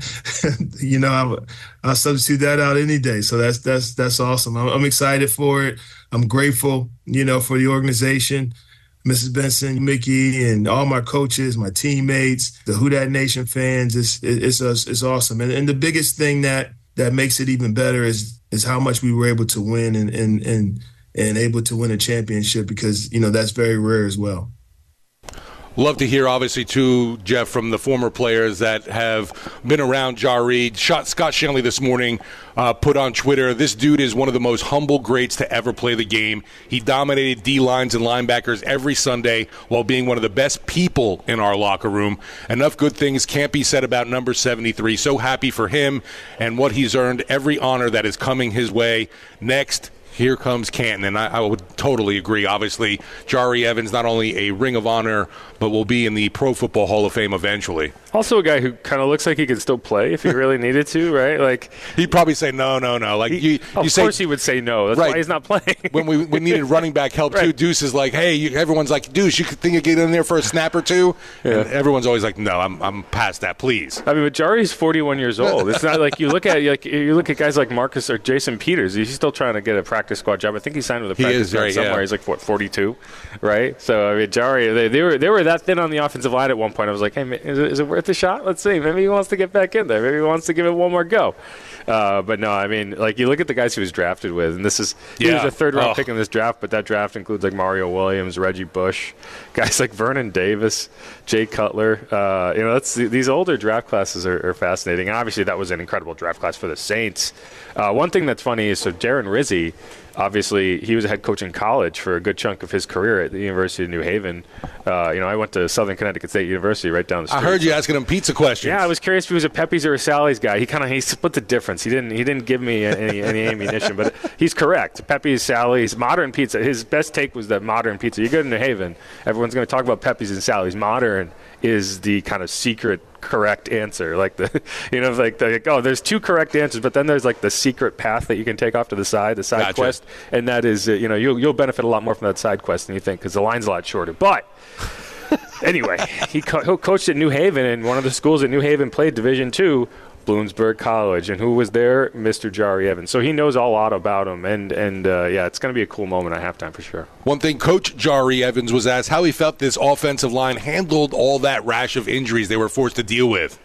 you know, I'll, I'll substitute that out any day. So that's that's that's awesome. I'm, I'm excited for it. I'm grateful, you know, for the organization, Missus Benson, Mickey, and all my coaches, my teammates, the Who Dat Nation fans. It's it's it's, it's awesome. And, and the biggest thing that that makes it even better is is how much we were able to win and and and and able to win a championship, because, you know, that's very rare as well. Love to hear, obviously, too, Jeff, from the former players that have been around Jari. Scott Shanley this morning uh, put on Twitter, this dude is one of the most humble greats to ever play the game. He dominated D-lines and linebackers every Sunday while being one of the best people in our locker room. Enough good things can't be said about number seventy-three. So happy for him and what he's earned, every honor that is coming his way. Next, here comes Canton, and I, I would totally agree. Obviously, Jari Evans, not only a Ring of Honor, but will be in the Pro Football Hall of Fame eventually. Also a guy who kind of looks like he could still play if he really needed to, right? Like, he'd probably say no, no, no. Like he, you, of you say, course he would say no. That's right. why he's not playing. when we, we needed running back help, right. too, Deuce is like, hey, you, everyone's like, Deuce, you think you get in there for a snap or two? Yeah. And everyone's always like, no, I'm I'm past that, please. I mean, but Jari's forty-one years old. It's not like you look at like you look at guys like Marcus or Jason Peters. He's still trying to get a practice squad job. I think he signed with a practice is, squad right, somewhere. Yeah. He's like what, forty-two, right? So I mean, Jari, they, they were they were that thin on the offensive line at one point. I was like, hey, man, is, it, is it worth worth a shot? Let's see. Maybe he wants to get back in there. Maybe he wants to give it one more go. Uh, but no, I mean, like, you look at the guys he was drafted with, and this is he yeah. was a third round oh. pick in this draft, but that draft includes like Mario Williams, Reggie Bush, guys like Vernon Davis, Jay Cutler. Uh, you know, that's these older draft classes are, are fascinating. And obviously, that was an incredible draft class for the Saints. Uh, one thing that's funny is so Darren Rizzi, obviously, he was a head coach in college for a good chunk of his career at the University of New Haven. Uh, you know, I went to Southern Connecticut State University right down the street. I heard you asking him pizza questions. Yeah, I was curious if he was a Pepe's or a Sally's guy. He kind of he split the difference. He didn't he didn't give me any, any ammunition, but he's correct. Pepe's, Sally's, modern pizza. His best take was that modern pizza. You go to New Haven, everyone's going to talk about Pepe's and Sally's. Modern is the kind of secret correct answer, like the you know like the like, oh there's two correct answers, but then there's like the secret path that you can take off to the side, the side gotcha. quest, and that is uh, you know you'll you'll benefit a lot more from that side quest than you think because the line's a lot shorter. But anyway, he co- he coached at New Haven, and one of the schools at New Haven played Division Two, Bloomsburg College, and who was there? Mister Jari Evans. So he knows a lot about him, and and uh, yeah, it's going to be a cool moment at halftime for sure. One thing Coach Jari Evans was asked how he felt this offensive line handled all that rash of injuries they were forced to deal with.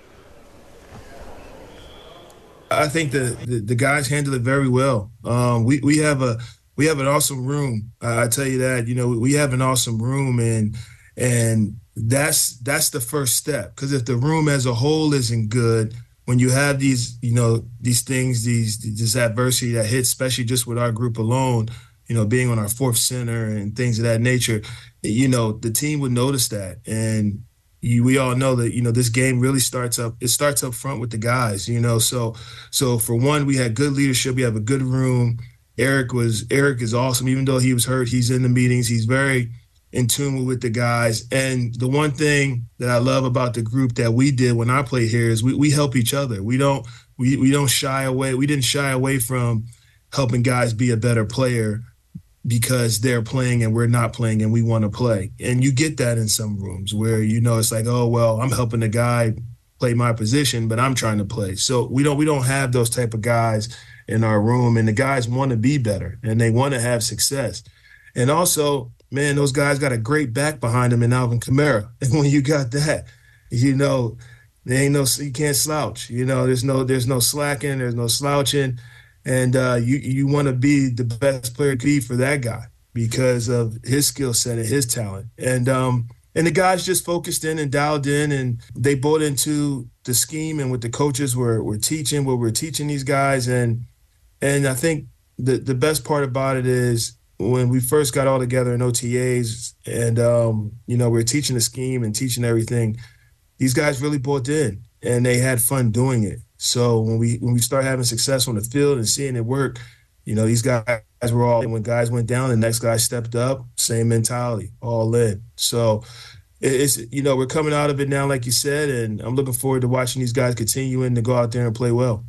I think the, the, the guys handle it very well. Um, we, we have a we have an awesome room. Uh, I tell you that. You know, we have an awesome room, and and that's that's the first step. Because if the room as a whole isn't good, when you have these, you know, these things, these this adversity that hits, especially just with our group alone, you know, being on our fourth center and things of that nature, you know, the team would notice that. And you, we all know that, you know, this game really starts up, it starts up front with the guys, you know. So, so for one, we had good leadership. We have a good room. Eric was, Eric is awesome. Even though he was hurt, he's in the meetings. He's very in tune with the guys. And the one thing that I love about the group that we did when I played here is we, we help each other. We don't, we, we don't shy away. We didn't shy away from helping guys be a better player because they're playing and we're not playing and we want to play. And you get that in some rooms where, you know, it's like, oh, well, I'm helping the guy play my position, but I'm trying to play. So we don't, we don't have those type of guys in our room, and the guys want to be better and they want to have success. And also, man, those guys got a great back behind them in Alvin Kamara. And when you got that, you know, there ain't no, you can't slouch. You know, there's no, there's no slacking, there's no slouching. And uh, you you want to be the best player to be for that guy because of his skill set and his talent. And um, and the guys just focused in and dialed in, and they bought into the scheme and what the coaches were were teaching, what we're teaching these guys. And and I think the the best part about it is when we first got all together in O T As and um, you know, we we're teaching the scheme and teaching everything, these guys really bought in and they had fun doing it. So when we when we start having success on the field and seeing it work, you know, these guys were all, and when guys went down, the next guy stepped up, same mentality, all in. So it's, you know, we're coming out of it now, like you said, and I'm looking forward to watching these guys continuing to go out there and play well.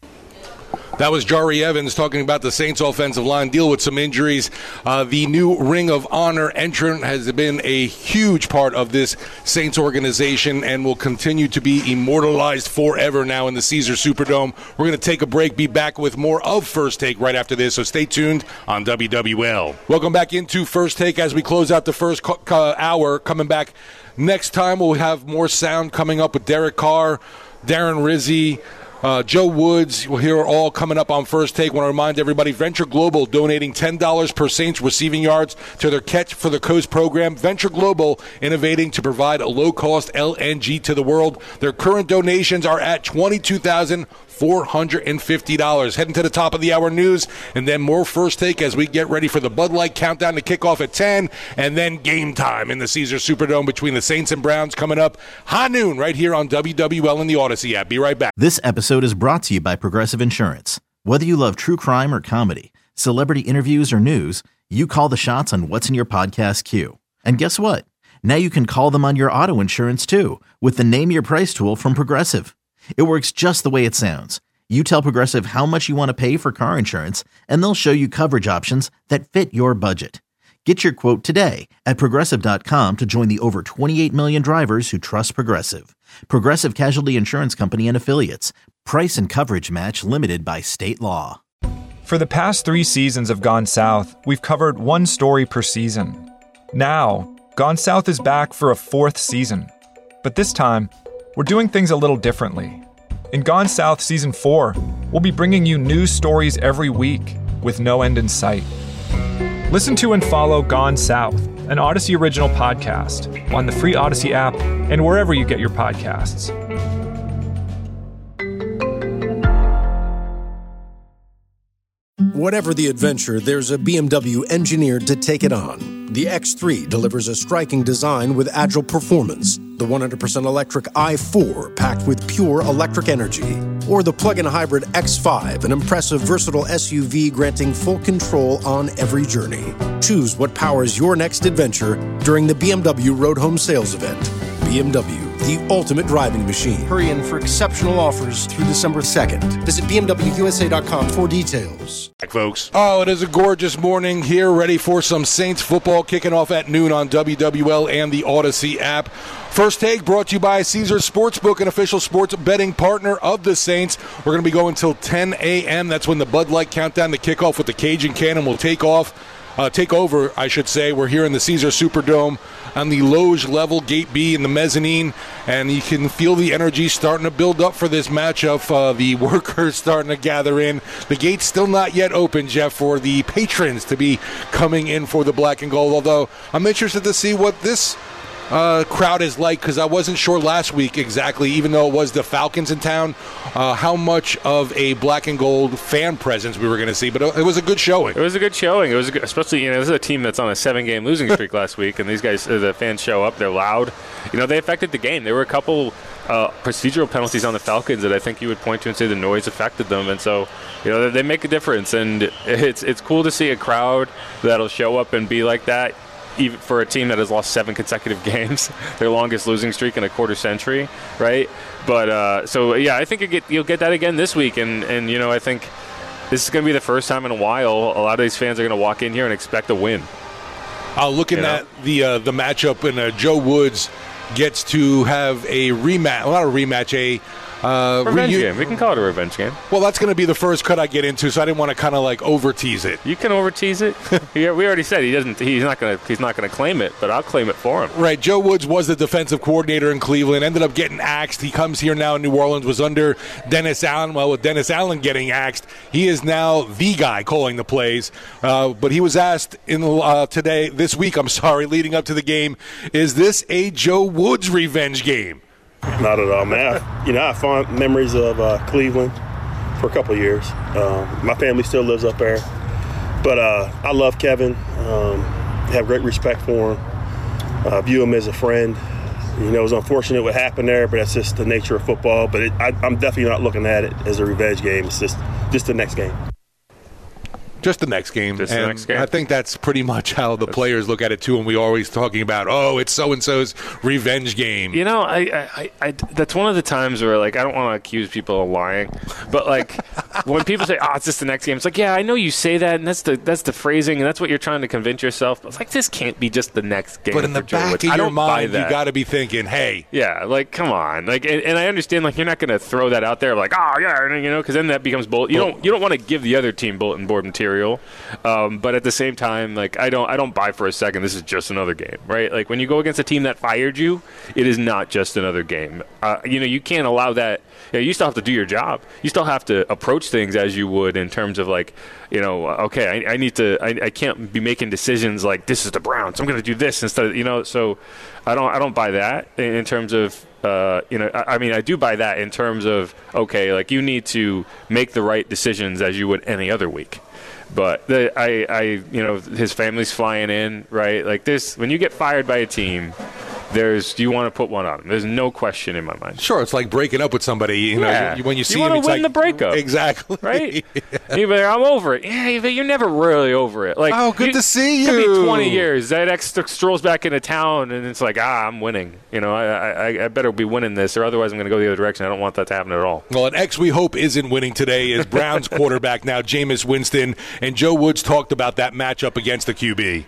That was Jari Evans talking about the Saints offensive line, deal with some injuries. Uh, the new Ring of Honor entrant has been a huge part of this Saints organization and will continue to be immortalized forever now in the Caesars Superdome. We're going to take a break, be back with more of First Take right after this, so stay tuned on W W L. Welcome back into First Take as we close out the first co- co- hour. Coming back next time, we'll have more sound coming up with Derek Carr, Darren Rizzi, Uh, Joe Woods. We'll hear all coming up on First Take. Want to remind everybody, Venture Global donating ten dollars per Saints receiving yards to their Catch for the Coast program. Venture Global innovating to provide a low-cost L N G to the world. Their current donations are at twenty-two thousand four hundred fifty dollars. Heading to the top of the hour news, and then more First Take as we get ready for the Bud Light countdown to kick off at ten, and then game time in the Caesars Superdome between the Saints and Browns coming up high noon right here on W W L and the Odyssey app. Be right back. This episode is brought to you by Progressive Insurance. Whether you love true crime or comedy, celebrity interviews or news, you call the shots on what's in your podcast queue. And guess what? Now you can call them on your auto insurance too with the Name Your Price tool from Progressive. It works just the way it sounds. You tell Progressive how much you want to pay for car insurance, and they'll show you coverage options that fit your budget. Get your quote today at Progressive dot com to join the over twenty-eight million drivers who trust Progressive. Progressive Casualty Insurance Company and Affiliates. Price and coverage match limited by state law. For the past three seasons of Gone South, we've covered one story per season. Now, Gone South is back for a fourth season. But this time, we're doing things a little differently. In Gone South Season four, we'll be bringing you news stories every week with no end in sight. Listen to and follow Gone South, an Odyssey original podcast, on the free Odyssey app and wherever you get your podcasts. Whatever the adventure, there's a B M W engineered to take it on. The X three delivers a striking design with agile performance. The one hundred percent electric i four packed with pure electric energy. Or the plug-in hybrid X five, an impressive versatile S U V granting full control on every journey. Choose what powers your next adventure during the B M W Road Home Sales Event. B M W, the ultimate driving machine. Hurry in for exceptional offers through December second. Visit B M W U S A dot com for details. Back, folks. Oh, it is a gorgeous morning here, ready for some Saints football kicking off at noon on W W L and the Odyssey app. First Take brought to you by Caesars Sportsbook, an official sports betting partner of the Saints. We're going to be going until ten a.m. That's when the Bud Light countdown, the kickoff with the Cajun Cannon will take off. Uh, take over, I should say. We're here in the Caesars Superdome on the Loge level, Gate B in the mezzanine, and you can feel the energy starting to build up for this matchup. Uh, the workers starting to gather in. The gate's still not yet open, Jeff, for the patrons to be coming in for the black and gold, although I'm interested to see what this Uh, crowd is like, because I wasn't sure last week exactly, even though it was the Falcons in town, uh, how much of a black and gold fan presence we were going to see. But it was a good showing. It was a good showing. It was a good, especially, you know, this is a team that's on a seven-game losing streak last week, and these guys, the fans show up, they're loud. You know, they affected the game. There were a couple uh, procedural penalties on the Falcons that I think you would point to and say the noise affected them, and so, you know, they make a difference. And it's it's cool to see a crowd that'll show up and be like that. Even for a team that has lost seven consecutive games, their longest losing streak in a quarter century, right? But uh, so yeah, I think you get, you'll get that again this week, and and you know I think this is going to be the first time in a while a lot of these fans are going to walk in here and expect a win. Uh, looking you know? at the uh, the matchup, and uh, Joe Woods gets to have a rematch, well, not a rematch, a Uh, revenge reu- game. We can call it a revenge game. Well, that's going to be the first cut I get into, so I didn't want to kind of like over tease it. You can over tease it. Yeah, we already said he doesn't. He's not going to. He's not going to claim it, but I'll claim it for him. Right. Joe Woods was the defensive coordinator in Cleveland. Ended up getting axed. He comes here now in New Orleans. Was under Dennis Allen. Well, with Dennis Allen getting axed, he is now the guy calling the plays. Uh, but he was asked in uh, today, this week. I'm sorry, leading up to the game, is this a Joe Woods revenge game? Not at all, man. I, you know, I have fond memories of uh, Cleveland for a couple of years. Uh, my family still lives up there. But uh, I love Kevin. Um, have great respect for him. Uh, view him as a friend. You know, it was unfortunate what happened there, but that's just the nature of football. But it, I, I'm definitely not looking at it as a revenge game. It's just, just the next game. Just the next game. Just and the next game. I think that's pretty much how the players look at it, too, and we're always talking about, oh, it's so-and-so's revenge game. You know, I, I, I, that's one of the times where, like, I don't want to accuse people of lying, but, like, when people say, oh, it's just the next game, it's like, yeah, I know you say that, and that's the that's the phrasing, and that's what you're trying to convince yourself. But it's like, this can't be just the next game. But in the back of your mind, you got to be thinking, hey. Yeah, like, come on. Like, and, and I understand, like, you're not going to throw that out there, like, oh, yeah, you know, because then that becomes bullet. You don't, you don't want to give the other team bulletin board material. Um, but at the same time, like I don't, I don't buy for a second. This is just another game, right? Like when you go against a team that fired you, it is not just another game. Uh, you know, you can't allow that. You know, you still have to do your job. You still have to approach things as you would in terms of like, you know, okay, I, I need to. I, I can't be making decisions like this is the Browns. I'm going to do this instead of, you know. So I don't, I don't buy that in, in terms of. Uh, you know, I, I mean, I do buy that in terms of okay, like you need to make the right decisions as you would any other week. But the, I, I, you know, his family's flying in, right? Like this, when you get fired by a team, there's you want to put one on him. There's no question in my mind. Sure, it's like breaking up with somebody. You yeah. know, when you see you him, it's win like the breakup, exactly, right? You're like, I'm over it. Yeah, but you're never really over it. Like, oh, good you, to see you. It could be twenty years. That ex strolls back into town, and it's like, ah, I'm winning. You know, I, I, I better be winning this, or otherwise I'm going to go the other direction. I don't want that to happen at all. Well, an ex we hope isn't winning today is Browns quarterback now, Jameis Winston, and Joe Woods talked about that matchup against the Q B.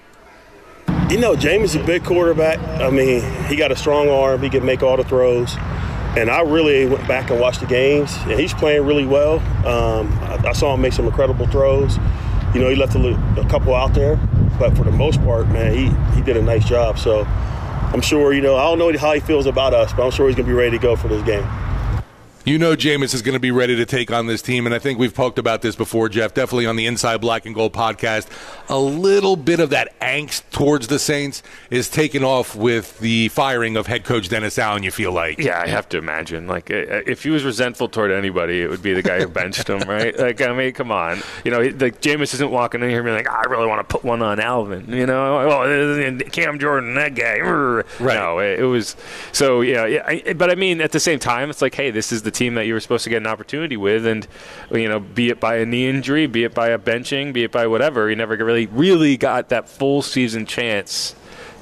You know, Jameis is a big quarterback. I mean, he got a strong arm. He can make all the throws. And I really went back and watched the games, and he's playing really well. Um, I, I saw him make some incredible throws. You know, he left a, a couple out there, but for the most part, man, he, he did a nice job. So, I'm sure, you know, I don't know how he feels about us, but I'm sure he's going to be ready to go for this game. You know Jameis is going to be ready to take on this team, and I think we've talked about this before, Jeff, definitely on the Inside Black and Gold podcast. A little bit of that angst towards the Saints is taken off with the firing of head coach Dennis Allen, you feel like. Yeah, I have to imagine. Like, if he was resentful toward anybody, it would be the guy who benched him, right? Like, I mean, come on. You know, like, Jameis isn't walking in here being like, oh, I really want to put one on Alvin. You know, oh, Cam Jordan, that guy. Right. No, it, it was – so, yeah. yeah I, but, I mean, at the same time, it's like, hey, this is the team that you were supposed to get an opportunity with, and you know, be it by a knee injury, be it by a benching, be it by whatever, you never really really got that full season chance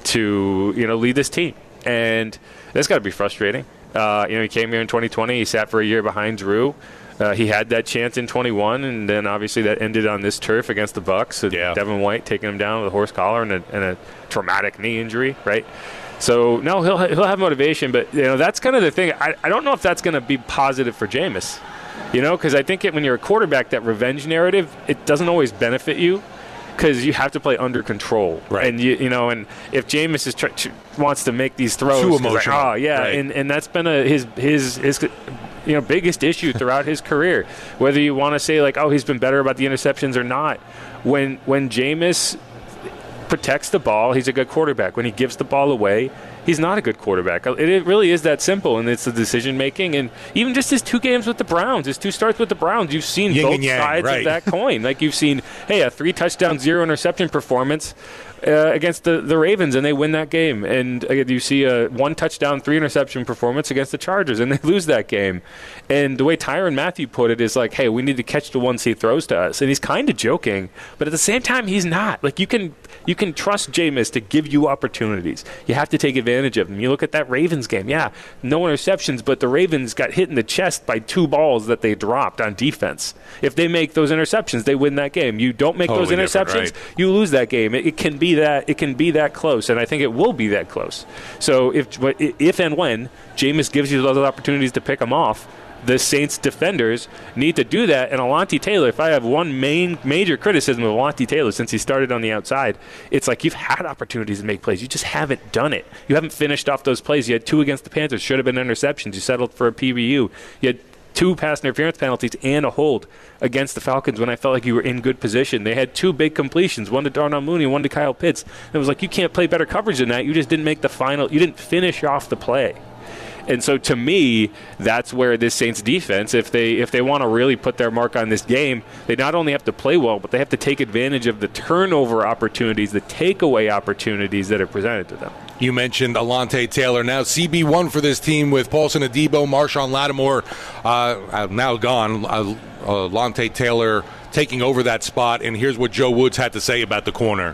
to, you know, lead this team, and that's got to be frustrating. Uh, you know, he came here in twenty twenty, he sat for a year behind Drew. Uh, he had that chance in twenty-one, and then obviously that ended on this turf against the Bucks. Yeah. Devin White taking him down with a horse collar and a, and a traumatic knee injury, right? So, no, he'll he'll have motivation, but, you know, that's kind of the thing. I, I don't know if that's going to be positive for Jameis, you know, because I think it, when you're a quarterback, that revenge narrative, it doesn't always benefit you because you have to play under control. Right. And, you, you know, and if Jameis is tr- tr- wants to make these throws. Too emotional. Like, oh, yeah, right. and, and that's been a, his, his, his you know, biggest issue throughout his career. Whether you want to say, like, oh, he's been better about the interceptions or not, when when Jameis protects the ball, he's a good quarterback. When he gives the ball away, he's not a good quarterback. It, it really is that simple, and it's the decision-making. And even just his two games with the Browns, his two starts with the Browns, you've seen Yin both yang, sides right. of that coin. Like, you've seen, hey, a three-touchdown, zero-interception performance uh, against the, the Ravens, and they win that game. And uh, you see a one-touchdown, three-interception performance against the Chargers, and they lose that game. And the way Tyrann Mathieu put it is like, hey, we need to catch the ones he throws to us. And he's kind of joking, but at the same time, he's not. Like, you can you can trust Jameis to give you opportunities. You have to take advantage of them. You look at that Ravens game. Yeah, no interceptions, but the Ravens got hit in the chest by two balls that they dropped on defense. If they make those interceptions, they win that game. You don't make totally those interceptions, right. you lose that game. It, it can be that it can be that close, and I think it will be that close. So if if and when Jameis gives you those opportunities to pick them off, the Saints defenders need to do that. And Alontae Taylor, if I have one main major criticism of Alontae Taylor since he started on the outside, it's like you've had opportunities to make plays. You just haven't done it. You haven't finished off those plays. You had two against the Panthers. Should have been interceptions. You settled for a P B U. You had two pass interference penalties and a hold against the Falcons when I felt like you were in good position. They had two big completions, one to Darnell Mooney, one to Kyle Pitts. It was like, you can't play better coverage than that. You just didn't make the final. You didn't finish off the play. And so, to me, that's where this Saints defense, if they if they want to really put their mark on this game, they not only have to play well, but they have to take advantage of the turnover opportunities, the takeaway opportunities that are presented to them. You mentioned Alontae Taylor. Now C B one for this team with Paulson Adebo, Marshawn Lattimore uh, now gone. Uh, Alontae Taylor taking over that spot. And here's what Joe Woods had to say about the corner.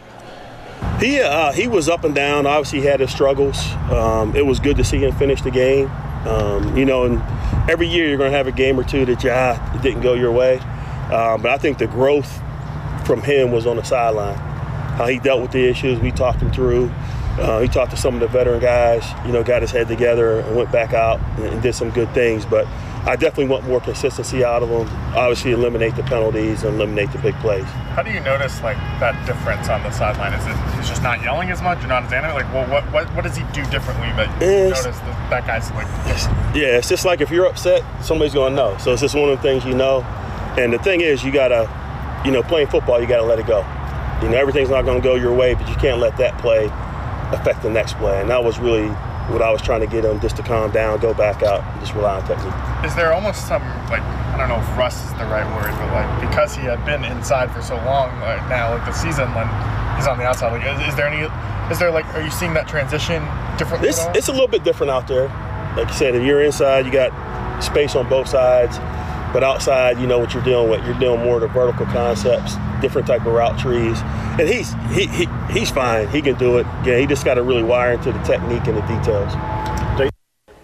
He uh, he was up and down. Obviously, he had his struggles. Um, it was good to see him finish the game. Um, you know, and every year you're going to have a game or two that ah, it didn't go your way. Um, but I think the growth from him was on the sideline. How he dealt with the issues. We talked him through. Uh, he talked to some of the veteran guys. You know, got his head together and went back out and, and did some good things. But I definitely want more consistency out of him. Obviously, eliminate the penalties and eliminate the big plays. How do you notice like that difference on the sideline? Is it he's just not yelling as much or not as animated? Like, well, what what what does he do differently that you it's, notice that that guy's like? It's, yeah, it's just like if you're upset, somebody's going to know. So it's just one of the things you know. And the thing is, you gotta, you know, playing football, you gotta let it go. You know, everything's not going to go your way, but you can't let that play affect the next play. And that was really what I was trying to get him, just to calm down, go back out, and just rely on technique. Is there almost some, like, I don't know if rust is the right word, but like because he had been inside for so long, like now, like the season when he's on the outside, like is, is there any, is there like, are you seeing that transition differently? It's, it's a little bit different out there. Like you said, if you're inside, you got space on both sides, but outside, you know what you're dealing with. You're dealing more of the vertical concepts, different type of route trees. And he's he, he he's fine. He can do it. Yeah, he just got to really wire into the technique and the details.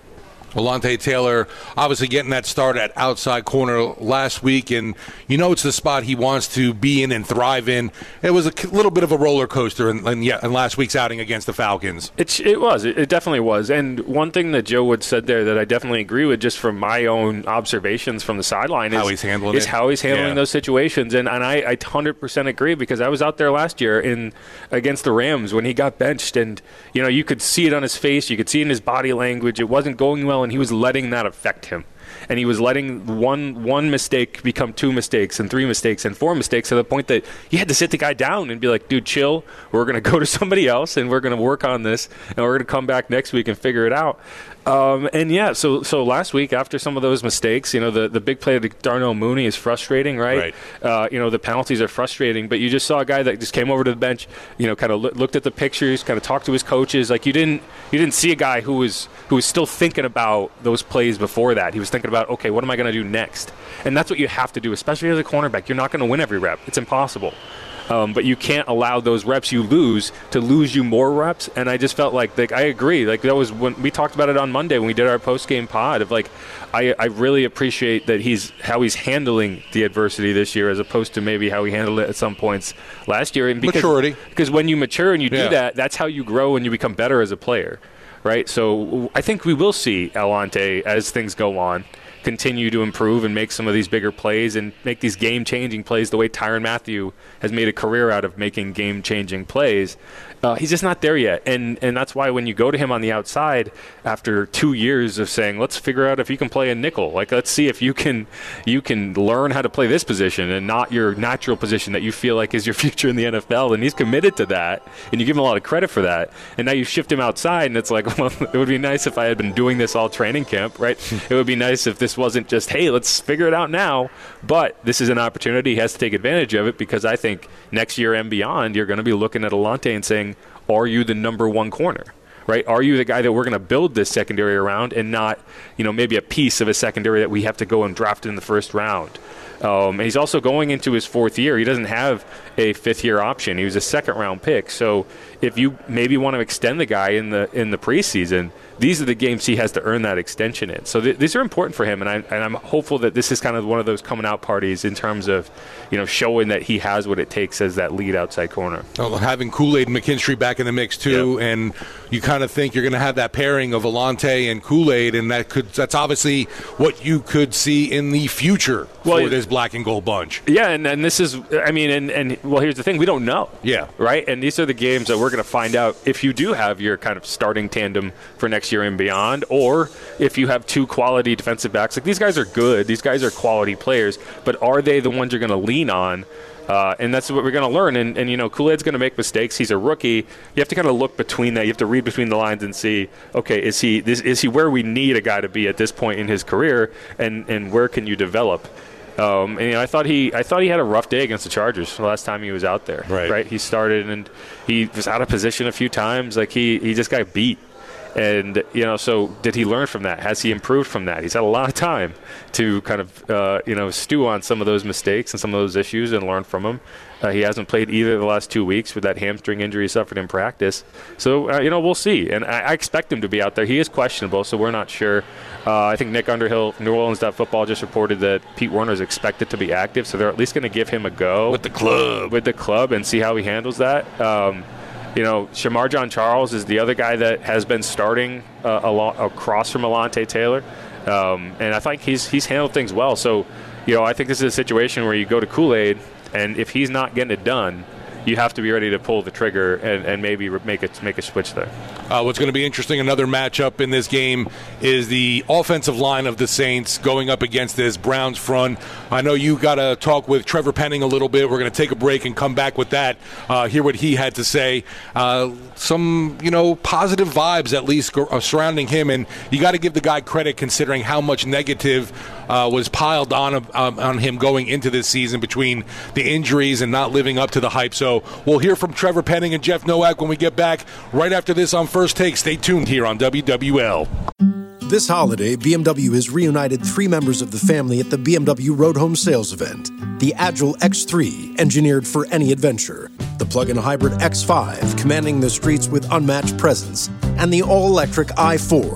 Alontae Taylor obviously getting that start at outside corner last week, and you know it's the spot he wants to be in and thrive in. It was a little bit of a roller coaster in, in, in last week's outing against the Falcons. It, it was. It, it definitely was. And one thing that Joe Wood said there that I definitely agree with, just from my own observations from the sideline, is how he's handling, is it. How he's handling yeah. those situations. And, and I, I one hundred percent agree, because I was out there last year in against the Rams when he got benched, and you know you could see it on his face, you could see it in his body language. It wasn't going well, and he was letting that affect him. And he was letting one one mistake become two mistakes and three mistakes and four mistakes, to the point that you had to sit the guy down and be like, dude, chill. We're going to go to somebody else, and we're going to work on this, and we're going to come back next week and figure it out. Um, and, yeah, so so last week, after some of those mistakes, you know, the, the big play to Darnell Mooney is frustrating, right? right. Uh, you know, the penalties are frustrating, but you just saw a guy that just came over to the bench, you know, kind of lo- looked at the pictures, kind of talked to his coaches. Like, you didn't you didn't see a guy who was who was still thinking about those plays before that. He was thinking about, okay, what am I going to do next? And that's what you have to do, especially as a cornerback. You're not going to win every rep. It's impossible. Um, but you can't allow those reps you lose to lose you more reps. And I just felt like, like I agree. Like that was when we talked about it on Monday when we did our post-game pod of like, I, I really appreciate that he's how he's handling the adversity this year as opposed to maybe how he handled it at some points last year. And because, Maturity. Because when you mature and you do yeah. that, that's how you grow and you become better as a player, right? So I think we will see Alontae, as things go on, continue to improve and make some of these bigger plays and make these game-changing plays the way Tyrann Mathieu has made a career out of making game-changing plays. Uh, he's just not there yet, and and that's why when you go to him on the outside after two years of saying, let's figure out if you can play a nickel, like let's see if you can you can learn how to play this position and not your natural position that you feel like is your future in the N F L, and he's committed to that, and you give him a lot of credit for that, and now you shift him outside, and it's like, well, it would be nice if I had been doing this all training camp, right? It would be nice if this wasn't just, hey, let's figure it out now, but this is an opportunity. He has to take advantage of it, because I think next year and beyond, you're going to be looking at Alontae and saying, are you the number one corner, right? Are you the guy that we're going to build this secondary around, and not, you know, maybe a piece of a secondary that we have to go and draft in the first round? Um, and he's also going into his fourth year. He doesn't have a fifth-year option. He was a second-round pick. So if you maybe want to extend the guy in the in the preseason, these are the games he has to earn that extension in. So th- these are important for him, and, I, and I'm hopeful that this is kind of one of those coming-out parties in terms of, you know, showing that he has what it takes as that lead outside corner. Well, having Kool-Aid and McKinstry back in the mix too, yep. and you kind of think you're going to have that pairing of Alontae and Kool-Aid, and that could that's obviously what you could see in the future well, for this black and gold bunch. Yeah, and, and this is, I mean, and, and well, here's the thing, we don't know. Yeah. Right? And these are the games that we're going to find out if you do have your kind of starting tandem for next year and beyond, or if you have two quality defensive backs. Like, these guys are good. These guys are quality players, but are they the ones you're going to lean on? Uh, and that's what we're going to learn. And, and, you know, Kool-Aid's going to make mistakes. He's a rookie. You have to kind of look between that. You have to read between the lines and see, okay, is he this, is he where we need a guy to be at this point in his career, and, and where can you develop? Um, and you know, I thought he, I thought he had a rough day against the Chargers the last time he was out there. Right. Right. He started and he was out of position a few times. Like he, he just got beat. And, you know, so did he learn from that? Has he improved from that? He's had a lot of time to kind of, uh, you know, stew on some of those mistakes and some of those issues and learn from them. Uh, he hasn't played either of the last two weeks with that hamstring injury he suffered in practice. So, uh, you know, we'll see. And I, I expect him to be out there. He is questionable, so we're not sure. Uh, I think Nick Underhill, New Orleans Football, just reported that Pete Werner is expected to be active, so they're at least going to give him a go. With the club. With the club and see how he handles that. Um, You know, Shamar John Charles is the other guy that has been starting uh, along, across from Alontae Taylor, um, and I think he's he's handled things well. So, you know, I think this is a situation where you go to Kool-Aid, and if he's not getting it done, you have to be ready to pull the trigger and, and maybe make it make a switch there. Uh, what's going to be interesting, another matchup in this game, is the offensive line of the Saints going up against this Browns front. I know you got to talk with Trevor Penning a little bit. We're going to take a break and come back with that, uh, hear what he had to say. Uh, some, you know, positive vibes at least surrounding him, and you got to give the guy credit considering how much negative uh, was piled on, um, on him going into this season between the injuries and not living up to the hype. So we'll hear from Trevor Penning and Jeff Nowak when we get back right after this on First Take. Stay tuned here on W W L. This holiday, B M W has reunited three members of the family at the B M W Road Home Sales event. The Agile X three, engineered for any adventure. The plug-in hybrid X five, commanding the streets with unmatched presence. And the all-electric i four,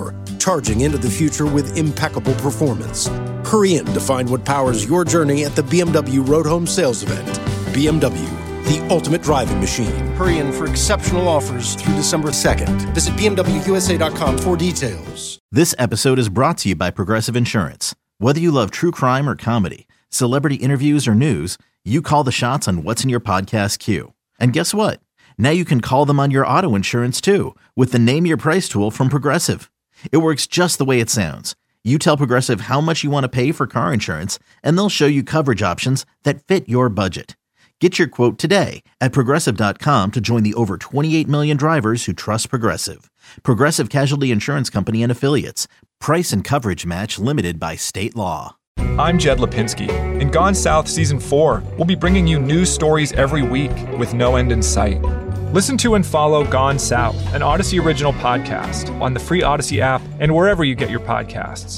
charging into the future with impeccable performance. Hurry in to find what powers your journey at the B M W Road Home Sales Event. B M W, the ultimate driving machine. Hurry in for exceptional offers through December second. Visit B M W U S A dot com for details. This episode is brought to you by Progressive Insurance. Whether you love true crime or comedy, celebrity interviews or news, you call the shots on what's in your podcast queue. And guess what? Now you can call them on your auto insurance too with the Name Your Price tool from Progressive. It works just the way it sounds. You tell Progressive how much you want to pay for car insurance, and they'll show you coverage options that fit your budget. Get your quote today at Progressive dot com to join the over twenty-eight million drivers who trust Progressive. Progressive Casualty Insurance Company and Affiliates. Price and coverage match limited by state law. I'm Jed Lipinski. In Gone South Season four, we'll be bringing you news stories every week with no end in sight. Listen to and follow Gone South, an Odyssey original podcast, on the free Odyssey app and wherever you get your podcasts.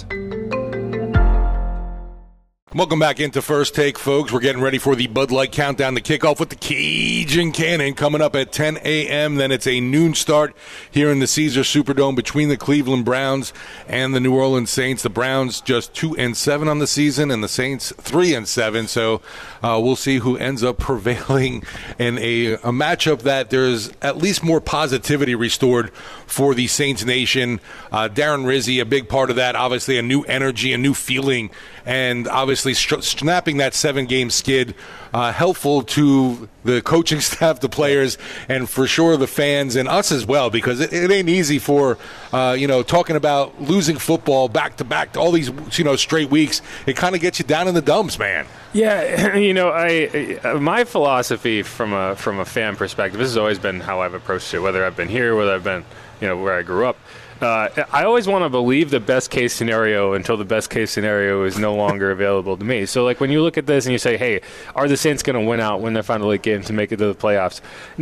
Welcome back into First Take, folks. We're getting ready for the Bud Light Countdown to kick off with the Cajun Cannon coming up at ten a.m. Then it's a noon start here in the Caesars Superdome between the Cleveland Browns and the New Orleans Saints. The Browns just two and seven on the season, and the Saints three and seven. So uh, we'll see who ends up prevailing in a, a matchup that there's at least more positivity restored for the Saints Nation. Uh, Darren Rizzi, a big part of that. Obviously, a new energy, a new feeling, and obviously snapping that seven-game skid, uh, helpful to the coaching staff, the players, and for sure the fans and us as well, because it, it ain't easy for, uh, you know, talking about losing football back-to-back, all these, you know, straight weeks. It kind of gets you down in the dumps, man. Yeah, you know, I my philosophy from a from a fan perspective, this has always been how I've approached it, whether I've been here, whether I've been, you know, where I grew up. Uh, I always want to believe the best case scenario until the best case scenario is no longer available to me. So, like, when you look at this and you say, hey, are the Saints going to win out, win their final eight games to make it to the playoffs?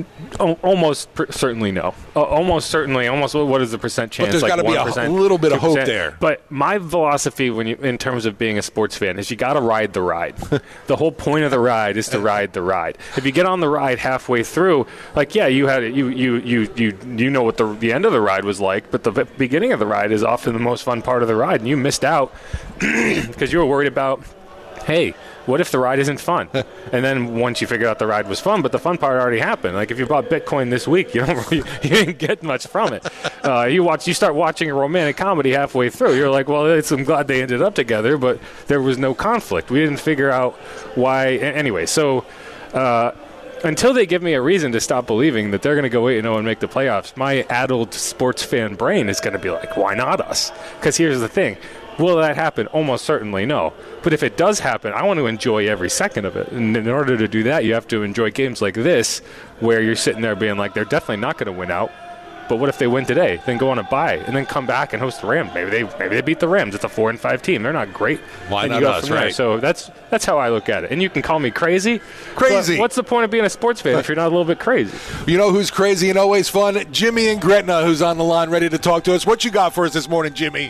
O- almost per- certainly no. Uh, almost certainly. Almost, what is the percent chance? But there's like got to be a little bit of hope there. But my philosophy when you, in terms of being a sports fan is you got to ride the ride. The whole point of the ride is to ride the ride. If you get on the ride halfway through, like, yeah, you had it, you, you, you, you, you know what the, the end of the ride was like, but the beginning of the ride is often the most fun part of the ride, and you missed out because you were worried about, hey, what if the ride isn't fun? And then once you figure out the ride was fun, but the fun part already happened. Like if you bought Bitcoin this week, you don't, you didn't get much from it. Uh, you watch, you start watching a romantic comedy halfway through. You're like, well, it's, I'm glad they ended up together, but there was no conflict. We didn't figure out why. Anyway, so. Uh, Until they give me a reason to stop believing that they're going to go eight and oh and make the playoffs, my addled sports fan brain is going to be like, why not us? Because here's the thing. Will that happen? Almost certainly no. But if it does happen, I want to enjoy every second of it. And in order to do that, you have to enjoy games like this where you're sitting there being like, they're definitely not going to win out. But what if they win today? Then go on a bye and then come back and host the Rams. Maybe they maybe they beat the Rams. It's a four and five team. They're not great. Why not us, right? So that's that's how I look at it. And you can call me crazy. Crazy. What's the point of being a sports fan if you're not a little bit crazy? You know who's crazy and always fun? Jimmy in Gretna, who's on the line ready to talk to us. What you got for us this morning, Jimmy?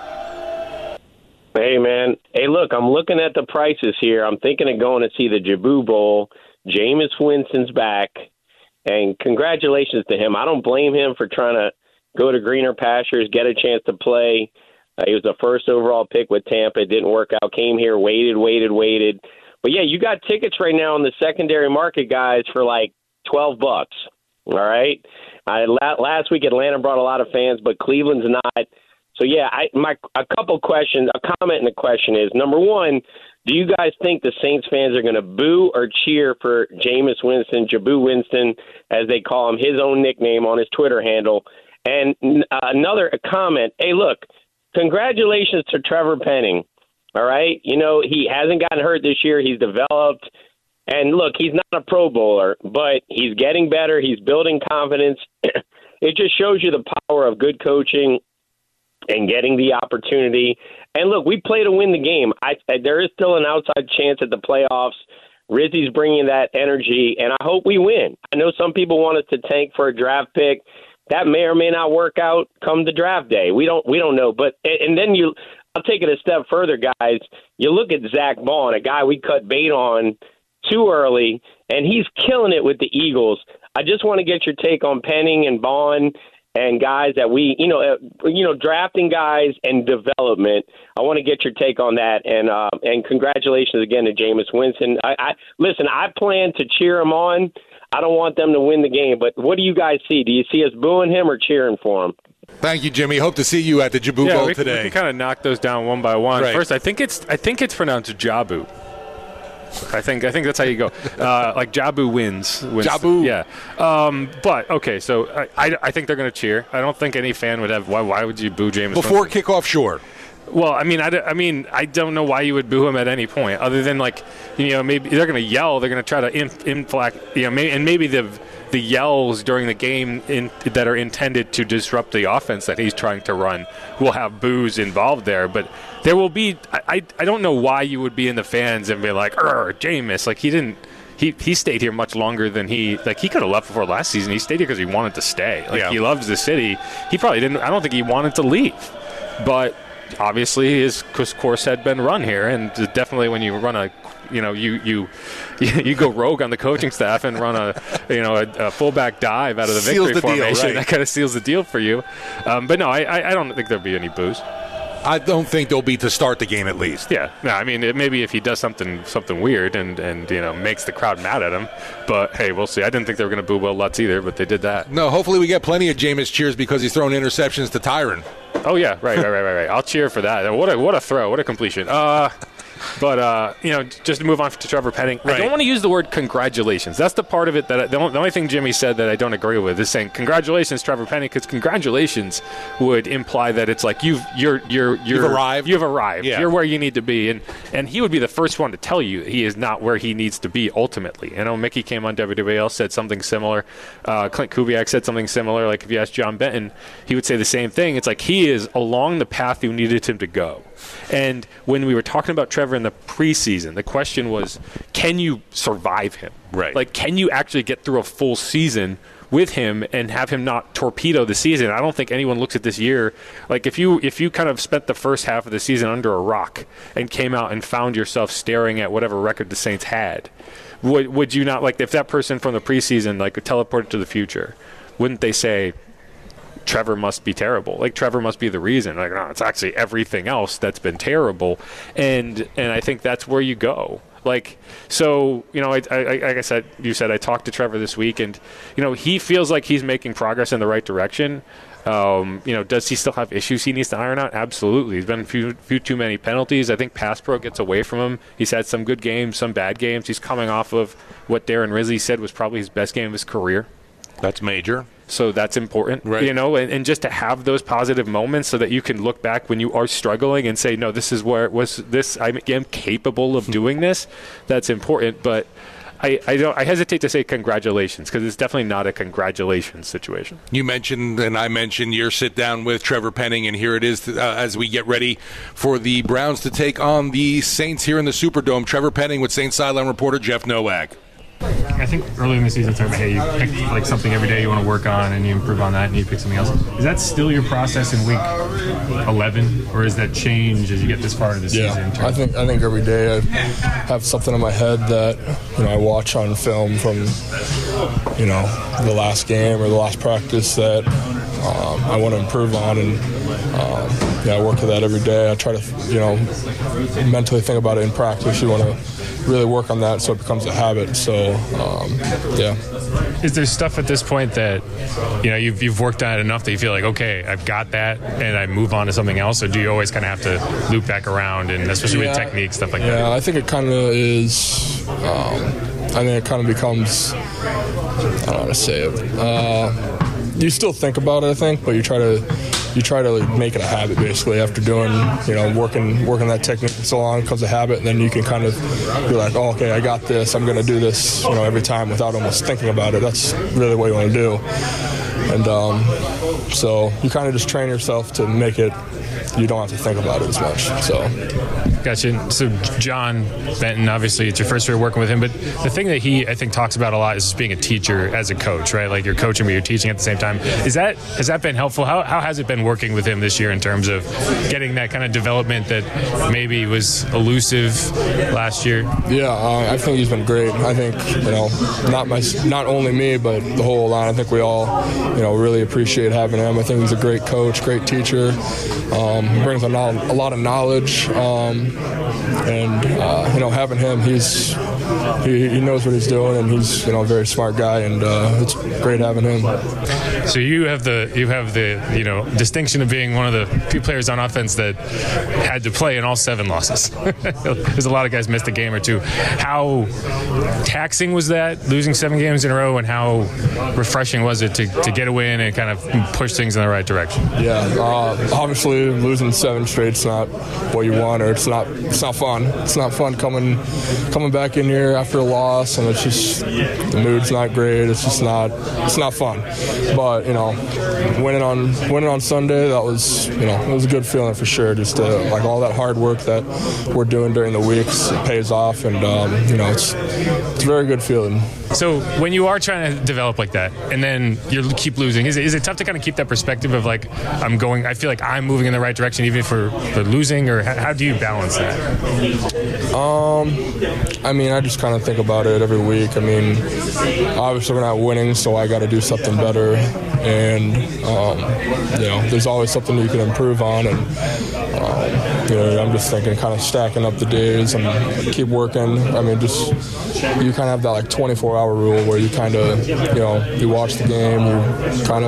Hey, man. Hey, look, I'm looking at the prices here. I'm thinking of going to see the Jabu Bowl. Jameis Winston's back. And congratulations to him. I don't blame him for trying to go to greener pastures, get a chance to play. Uh, he was the first overall pick with Tampa. It didn't work out. Came here, waited, waited, waited. But, yeah, you got tickets right now in the secondary market, guys, for like twelve bucks. All right? Uh, last week, Atlanta brought a lot of fans, but Cleveland's not. So, yeah, I, my a couple questions, a comment and a question is, number one, do you guys think the Saints fans are going to boo or cheer for Jameis Winston, Jabu Winston, as they call him, his own nickname on his Twitter handle? And uh, another comment, hey, look, congratulations to Trevor Penning, all right? You know, he hasn't gotten hurt this year. He's developed. And, look, he's not a Pro Bowler, but he's getting better. He's building confidence. It just shows you the power of good coaching and getting the opportunity. And look, we play to win the game. I, there is still an outside chance at the playoffs. Rizzi's bringing that energy, and I hope we win. I know some people want us to tank for a draft pick. That may or may not work out come the draft day. We don't we don't know. But and then you, I'll take it a step further, guys. You look at Zach Bond, a guy we cut bait on too early, and he's killing it with the Eagles. I just want to get your take on Penning and Bond. and guys that we, you know, uh, you know, drafting guys and development. I want to get your take on that, and uh, and congratulations again to Jameis Winston. I, I listen. I plan to cheer him on. I don't want them to win the game, but what do you guys see? Do you see us booing him or cheering for him? Thank you, Jimmy. Hope to see you at the Jabu yeah, Bowl we, today. We can kind of knock those down one by one. Right. First, I think it's I think it's pronounced Jabu. I think I think that's how you go. Uh, like Jabu wins. wins Jabu. Yeah. Um, but okay, so I, I, I think they're going to cheer. I don't think any fan would have. Why why would you boo Jameis Before Winston? kickoff, sure. Well, I mean, I, I mean, I don't know why you would boo him at any point, other than like, you know, maybe they're going to yell, they're going to try to inflect, you know, maybe, and maybe the the yells during the game in, that are intended to disrupt the offense that he's trying to run will have boos involved there. But there will be, I, I, I don't know why you would be in the fans and be like, "Arr, Jameis," like he didn't. He, he stayed here much longer than he like he could have left before last season. He stayed here because he wanted to stay. Like yeah. He loves the city. He probably didn't. I don't think he wanted to leave, but obviously his course had been run here, and definitely when you run a, you know, you you you go rogue on the coaching staff and run a, you know, a, a fullback dive out of the Seals victory the deal, formation. right. That kind of seals the deal for you. Um, but no, I, I I don't think there'll be any boos. I don't think they'll be to start the game at least. Yeah, no, I mean it, maybe if he does something something weird and, and you know makes the crowd mad at him, but hey, we'll see. I didn't think they were going to boo Will Lutz either, but they did that. No, hopefully we get plenty of Jameis cheers because he's throwing interceptions to Tyron. Oh yeah, right, right, right, right, right. I'll cheer for that. What a what a throw, what a completion. Uh, but uh, you know, just to move on to Trevor Penning, right. I don't want to use the word congratulations. That's the part of it that I, the, only, the only thing Jimmy said that I don't agree with is saying congratulations, Trevor Penning, because congratulations would imply that it's like you've you're you're, you're you've arrived. You've arrived. Yeah. You're where you need to be, and and he would be the first one to tell you he is not where he needs to be ultimately. I know Mickey came on W W L, said something similar. Uh, Clint Kubiak said something similar. Like if you ask John Benton, he would say the same thing. It's like he is along the path you needed him to go. And when we were talking about Trevor in the preseason, the question was, can you survive him? Right. Like, can you actually get through a full season with him and have him not torpedo the season? I don't think anyone looks at this year like if you if you kind of spent the first half of the season under a rock and came out and found yourself staring at whatever record the Saints had, would would you not, like, if that person from the preseason like teleported to the future, wouldn't they say, Trevor must be terrible. Like, Trevor must be the reason. Like, no, it's actually everything else that's been terrible. And and I think that's where you go. Like, so, you know, I, I, like I said, you said I talked to Trevor this week, and, you know, he feels like he's making progress in the right direction. Um, you know, does he still have issues he needs to iron out? Absolutely. He's been a few, few too many penalties. I think pass pro gets away from him. He's had some good games, some bad games. He's coming off of what Darren Rizzi said was probably his best game of his career. That's major. So that's important, right. You know, and, and just to have those positive moments so that you can look back when you are struggling and say, no, this is where it was this, I am capable of doing this. That's important. But I, I don't, I hesitate to say congratulations because it's definitely not a congratulations situation. You mentioned, and I mentioned, your sit down with Trevor Penning, and here it is uh, as we get ready for the Browns to take on the Saints here in the Superdome. Trevor Penning with Saints sideline reporter Jeff Nowak. I think earlier in the season, talking about, hey, you pick like something every day you want to work on, and you improve on that, and you pick something else. Is that still your process in week eleven, or is that change as you get this far into the yeah, season? I think I think every day I have something in my head that you know I watch on film from you know the last game or the last practice that um, I want to improve on, and um, yeah, I work at that every day. I try to you know mentally think about it in practice. You want to really work on that so it becomes a habit. So, um, yeah. Is there stuff at this point that, you know, you've, you've worked on it enough that you feel like, okay, I've got that, and I move on to something else? Or do you always kind of have to loop back around, and especially yeah. with technique, stuff like yeah, that? Yeah, I think it kind of is, um, I think it kind of becomes, I don't know how to say it. Uh, you still think about it, I think, but you try to you try to make it a habit basically after doing, you know, working working that technique for so long. It becomes a habit, and then you can kind of be like, oh, okay, I got this. I'm going to do this, you know, every time without almost thinking about it. That's really what you want to do. And um, so you kind of just train yourself to make it you don't have to think about it as much. So, gotcha. So John Benton, obviously it's your first year working with him, but the thing that he I think talks about a lot is just being a teacher as a coach, right? Like you're coaching but you're teaching at the same time. Is that has that been helpful? How how has it been working with him this year in terms of getting that kind of development that maybe was elusive last year? Yeah, uh, I think he's been great. I think, you know, not my, not only me, but the whole line. I think we all, you know, really appreciate having him. I think he's a great coach, great teacher. Um, he brings a, no- a lot of knowledge, um, and uh, you know, having him, he's he, he knows what he's doing, and he's, you know, a very smart guy, and uh, it's great having him. So you have the you have the you know distinction of being one of the few players on offense that had to play in all seven losses. There's a lot of guys missed a game or two. How taxing was that, losing seven games in a row, and how refreshing was it to, to get a win and kind of push things in the right direction? Yeah, uh, obviously losing seven straight's not what you want, or it's not it's not fun. It's not fun coming coming back in here after a loss, and it's just the mood's not great. It's just not it's not fun. But you know, winning on winning on Sunday, that was you know it was a good feeling for sure. Just to, like all that hard work that we're doing during the weeks, it pays off, and um, you know it's it's a very good feeling. So when you are trying to develop like that, and then you keep losing, is it, is it tough to kind of keep that perspective of like I'm going? I feel like I'm moving in the right direction, even if we're, we're losing, or how, how do you balance that? Um, I mean, I just kind of think about it every week. I mean, obviously we're not winning, so I got to do something better, and um, you know, there's always something you can improve on, and um, you know, I'm just thinking, kind of stacking up the days and keep working. I mean, just you kind of have that like twenty-four hour rule where you kind of, you know, you watch the game, you're kind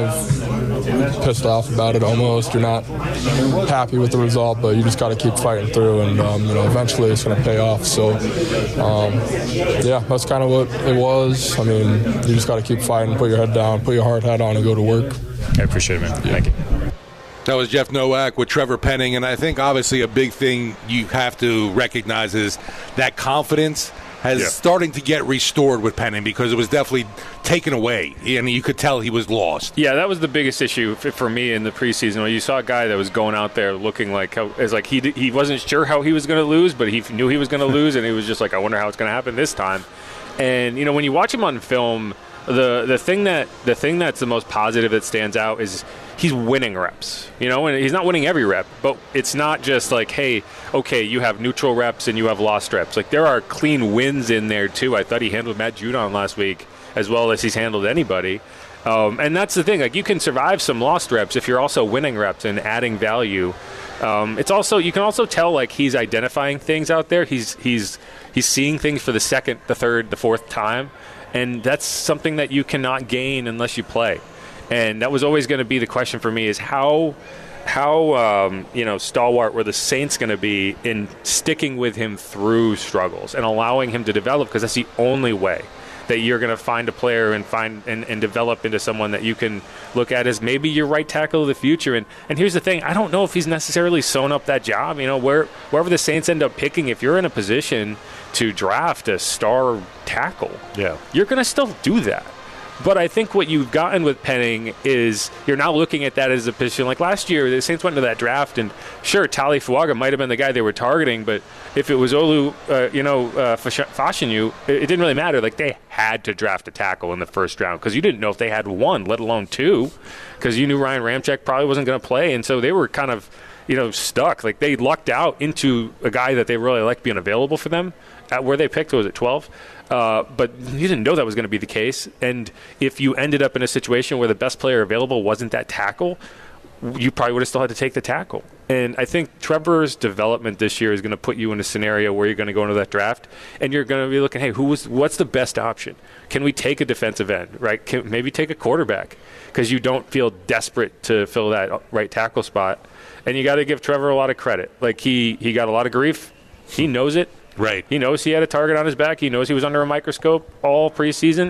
of pissed off about it almost. You're not happy with the result, but you just got to keep fighting through, and um, you know, eventually it's going to pay off. So, um, yeah, that's kind of what it was. I mean, you just got to keep fighting, put your head down, put your hard hat on, and go to work. I appreciate it, man. Yeah. Thank you. That was Jeff Nowak with Trevor Penning, and I think obviously a big thing you have to recognize is that confidence has yeah. starting to get restored with Penning, because it was definitely taken away, and you could tell he was lost. Yeah, that was the biggest issue for me in the preseason, where you saw a guy that was going out there looking like how, as like he he wasn't sure how he was going to lose, but he knew he was going to lose, and he was just like, I wonder how it's going to happen this time. And you know, when you watch him on film, the the thing that the thing that's the most positive that stands out is he's winning reps, you know, and he's not winning every rep, but it's not just like, hey, okay, you have neutral reps and you have lost reps. Like, there are clean wins in there too. I thought he handled Matt Judon last week as well as he's handled anybody. Um, and that's the thing, like, you can survive some lost reps if you're also winning reps and adding value. Um, it's also, you can also tell, like, he's identifying things out there. He's he's he's seeing things for the second, the third, the fourth time, and that's something that you cannot gain unless you play. And that was always going to be the question for me, is how, how um, you know, stalwart were the Saints going to be in sticking with him through struggles and allowing him to develop, because that's the only way that you're going to find a player and find and, and develop into someone that you can look at as maybe your right tackle of the future. And and here's the thing, I don't know if he's necessarily sewn up that job. You know, where wherever the Saints end up picking, if you're in a position to draft a star tackle, yeah, you're going to still do that. But I think what you've gotten with Penning is you're now looking at that as a position. Like last year, the Saints went into that draft, and sure, Tali Fuaga might have been the guy they were targeting, but if it was Olu, uh, you know, uh, Fashanu, it, it didn't really matter. Like, they had to draft a tackle in the first round, because you didn't know if they had one, let alone two, because you knew Ryan Ramczyk probably wasn't going to play, and so they were kind of, you know, stuck. Like, they lucked out into a guy that they really liked being available for them. At where they picked, was it twelve? Uh, but you didn't know that was going to be the case. And if you ended up in a situation where the best player available wasn't that tackle, you probably would have still had to take the tackle. And I think Trevor's development this year is going to put you in a scenario where you're going to go into that draft and you're going to be looking, hey, who was, what's the best option? Can we take a defensive end, right? Can, maybe take a quarterback, because you don't feel desperate to fill that right tackle spot. And you got to give Trevor a lot of credit. Like, he, he got a lot of grief. He knows it. Right. He knows he had a target on his back. He knows he was under a microscope all preseason.